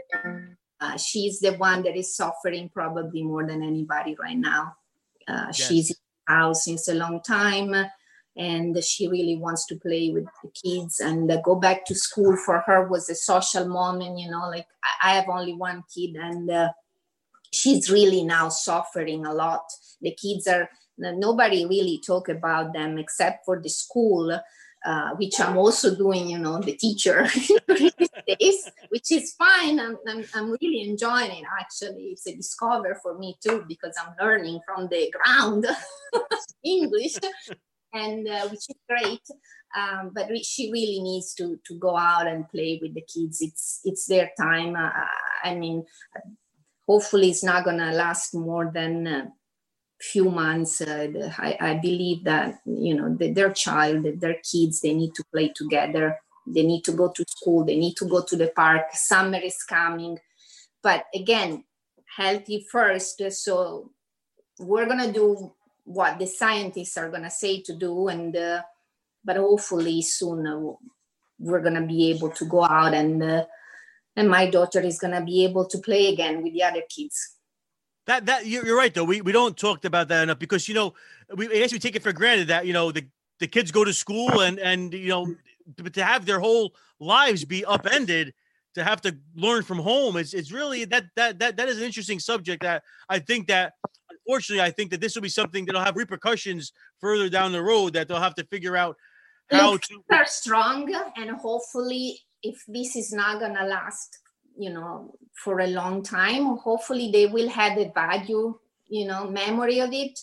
B: Uh, she's the one that is suffering probably more than anybody right now. Uh, yes. She's in the house since a long time, and she really wants to play with the kids, and uh, go back to school for her was a social moment, you know, like I, I have only one kid, and uh, she's really now suffering a lot. The kids are, nobody really talk about them except for the school, uh, which I'm also doing, you know, the teacher these days, which is fine. I'm, I'm, I'm really enjoying it, actually. It's a discover for me too, because I'm learning from the ground English, and uh, which is great. Um, but re- she really needs to, to go out and play with the kids. It's, it's their time. Uh, I mean, hopefully it's not gonna last more than a few months. Uh, I, I believe that, you know, the, their child, their kids, they need to play together. They need to go to school. They need to go to the park. Summer is coming. But again, healthy first. So we're gonna do what the scientists are gonna say to do. And uh, but hopefully soon uh, we're gonna be able to go out, and uh, and my daughter is gonna be able to play again with the other kids.
A: That that you're right though. We we don't talk about that enough, because you know we I guess we take it for granted that, you know, the the kids go to school and and you know, to, to have their whole lives be upended, to have to learn from home. It's it's really that that that that is an interesting subject that I think that unfortunately I think that this will be something that'll have repercussions further down the road, that they'll have to figure out how
B: Look,
A: to.
B: They're strong, and hopefully if this is not gonna last, you know, for a long time, hopefully they will have a value, you know, memory of it.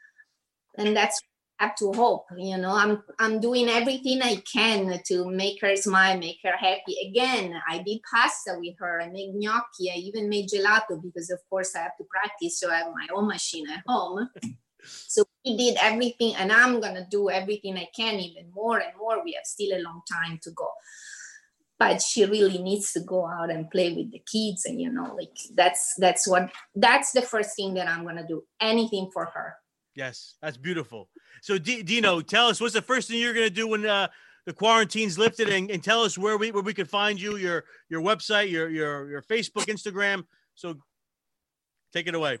B: And that's what I have to hope, you know. I'm I'm doing everything I can to make her smile, make her happy. Again, I did pasta with her. I made gnocchi. I even made gelato, because of course I have to practice, so I have my own machine at home. So we did everything, and I'm gonna do everything I can, even more and more. We have still a long time to go. But she really needs to go out and play with the kids. And, you know, like that's, that's what, that's the first thing that I'm going to do. Anything for her.
A: Yes. That's beautiful. So D- Dino, tell us, what's the first thing you're going to do when uh, the quarantine's lifted, and, and tell us where we, where we could find you, your, your website, your, your, your Facebook, Instagram. So take it away.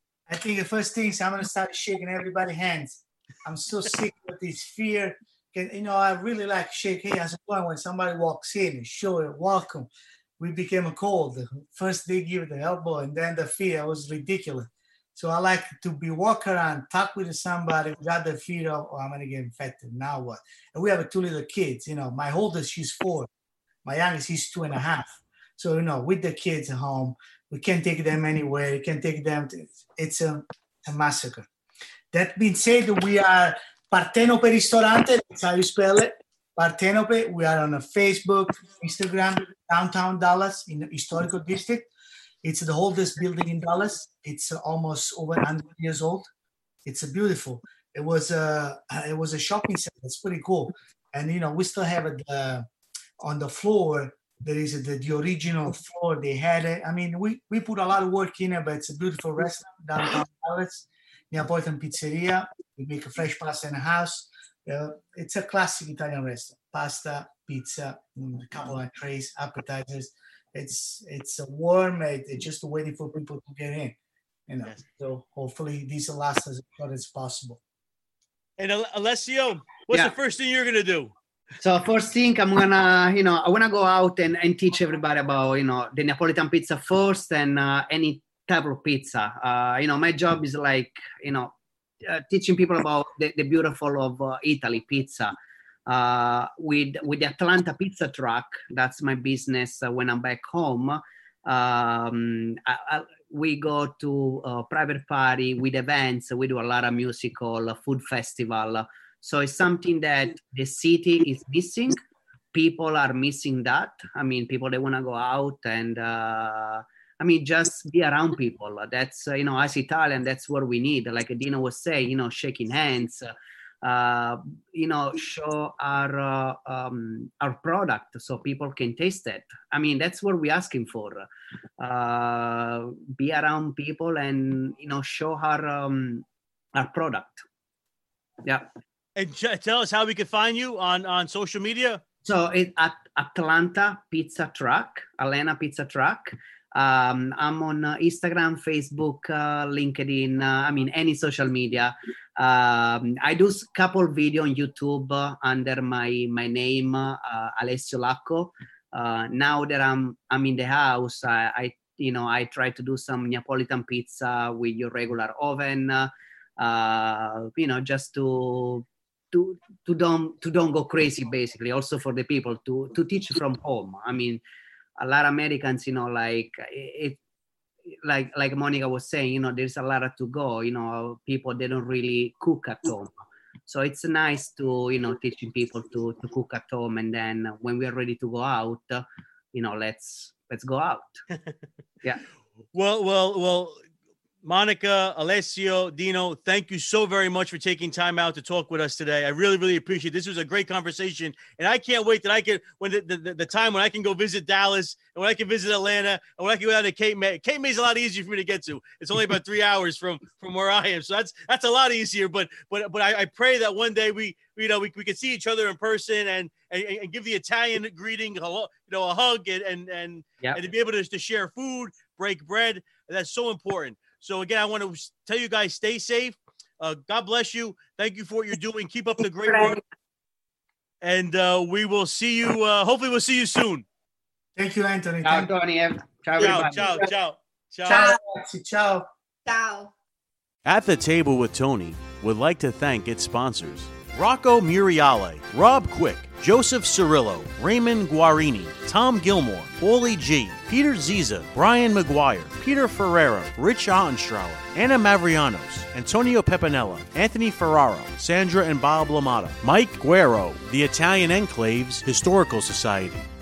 D: I think the first thing is I'm going to start shaking everybody's hands. I'm so sick of this fear. You know, I really like shake hands when somebody walks in, show it, welcome. We became a cold. First they give the elbow, and then the fear. It was ridiculous. So I like to be walk around, talk with somebody without the fear of, oh, I'm going to get infected. Now what? And we have two little kids. You know, my oldest, she's four. My youngest, he's two and a half. So, you know, with the kids at home, we can't take them anywhere. We can't take them. To, it's a, a massacre. That being said, we are Partenope Ristorante, that's how you spell it. Partenope. We are on a Facebook, Instagram, downtown Dallas in the historical district. It's the oldest building in Dallas. It's almost over one hundred years old. It's a beautiful. It was a it was a shopping center. It's pretty cool. And you know, we still have it uh, on the floor. There is the, the original floor. They had it. I mean, we we put a lot of work in it, but it's a beautiful restaurant downtown Dallas. Neapolitan Pizzeria. We make a fresh pasta in the house. Uh, it's a classic Italian restaurant. Pasta, pizza, a couple of trays, appetizers. It's it's a warm. It's just waiting for people to get in. You know. Yes. So hopefully these will last as short as possible.
A: And Alessio, what's yeah. the first thing you're gonna do?
C: So first thing, I'm gonna, you know, I wanna go out and, and teach everybody about, you know, the Neapolitan pizza first, and uh, any type of pizza. Uh, you know, my job is like, you know, uh, teaching people about the, the beautiful of uh, Italy pizza. Uh, with with the Atlanta Pizza Truck, that's my business. Uh, when I'm back home, um, I, I, we go to a private party with events. We do a lot of musical, uh, food festival. So it's something that the city is missing. People are missing that. I mean, people, they want to go out and, uh, I mean, just be around people. That's, uh, you know, as Italian, that's what we need. Like Dino was saying, you know, shaking hands, uh, you know, show our uh, um, our product so people can taste it. I mean, that's what we're asking for. Uh, be around people and, you know, show our, um, our product. Yeah.
A: And tell us how we can find you on, on social media.
C: So it, at Atlanta Pizza Truck, Elena Pizza Truck. Um, I'm on uh, Instagram, Facebook, uh, LinkedIn, uh, I mean, any social media. Um, I do a couple video on YouTube uh, under my my name, uh, Alessio Lacco. Uh, now that I'm I'm in the house, I, I you know I try to do some Neapolitan pizza with your regular oven. Uh, uh, you know, just to to to don't to don't go crazy, basically. Also for the people to to teach from home. I mean, a lot of Americans, you know, like it, like like Monica was saying, you know, there's a lot to go. You know, people they don't really cook at home. So it's nice to, you know, teaching people to, to cook at home. And then when we're ready to go out, uh, you know, let's, let's go out. Yeah.
A: Well, well, well, Monica, Alessio, Dino, thank you so very much for taking time out to talk with us today. I really, really appreciate it. This was a great conversation. And I can't wait that I can, when the, the, the time when I can go visit Dallas and when I can visit Atlanta and when I can go down to Cape May. Cape May is a lot easier for me to get to. It's only about three hours from, from where I am. So that's, that's a lot easier. But, but, but I, I pray that one day we, you know, we, we can see each other in person and, and, and give the Italian greeting, hello, you know, a hug and, and, and, yep. and to be able to, to share food, break bread. That's so important. So again, I want to tell you guys, stay safe. Uh, God bless you. Thank you for what you're doing. Keep up the great work. And uh, we will see you. Uh, hopefully we'll see you soon.
D: Thank you, Anthony.
C: Ciao, Tony. Ciao,
A: ciao, ciao, ciao,
D: ciao. Ciao.
B: Ciao.
A: At the Table with Tony would like to thank its sponsors. Rocco Muriale, Rob Quick, Joseph Cirillo, Raymond Guarini, Tom Gilmore, Paulie G, Peter Ziza, Brian McGuire, Peter Ferrero, Rich Ottenstrauer, Anna Mavrianos, Antonio Pepinella, Anthony Ferraro, Sandra and Bob Lamata, Mike Guerro, the Italian Enclaves Historical Society,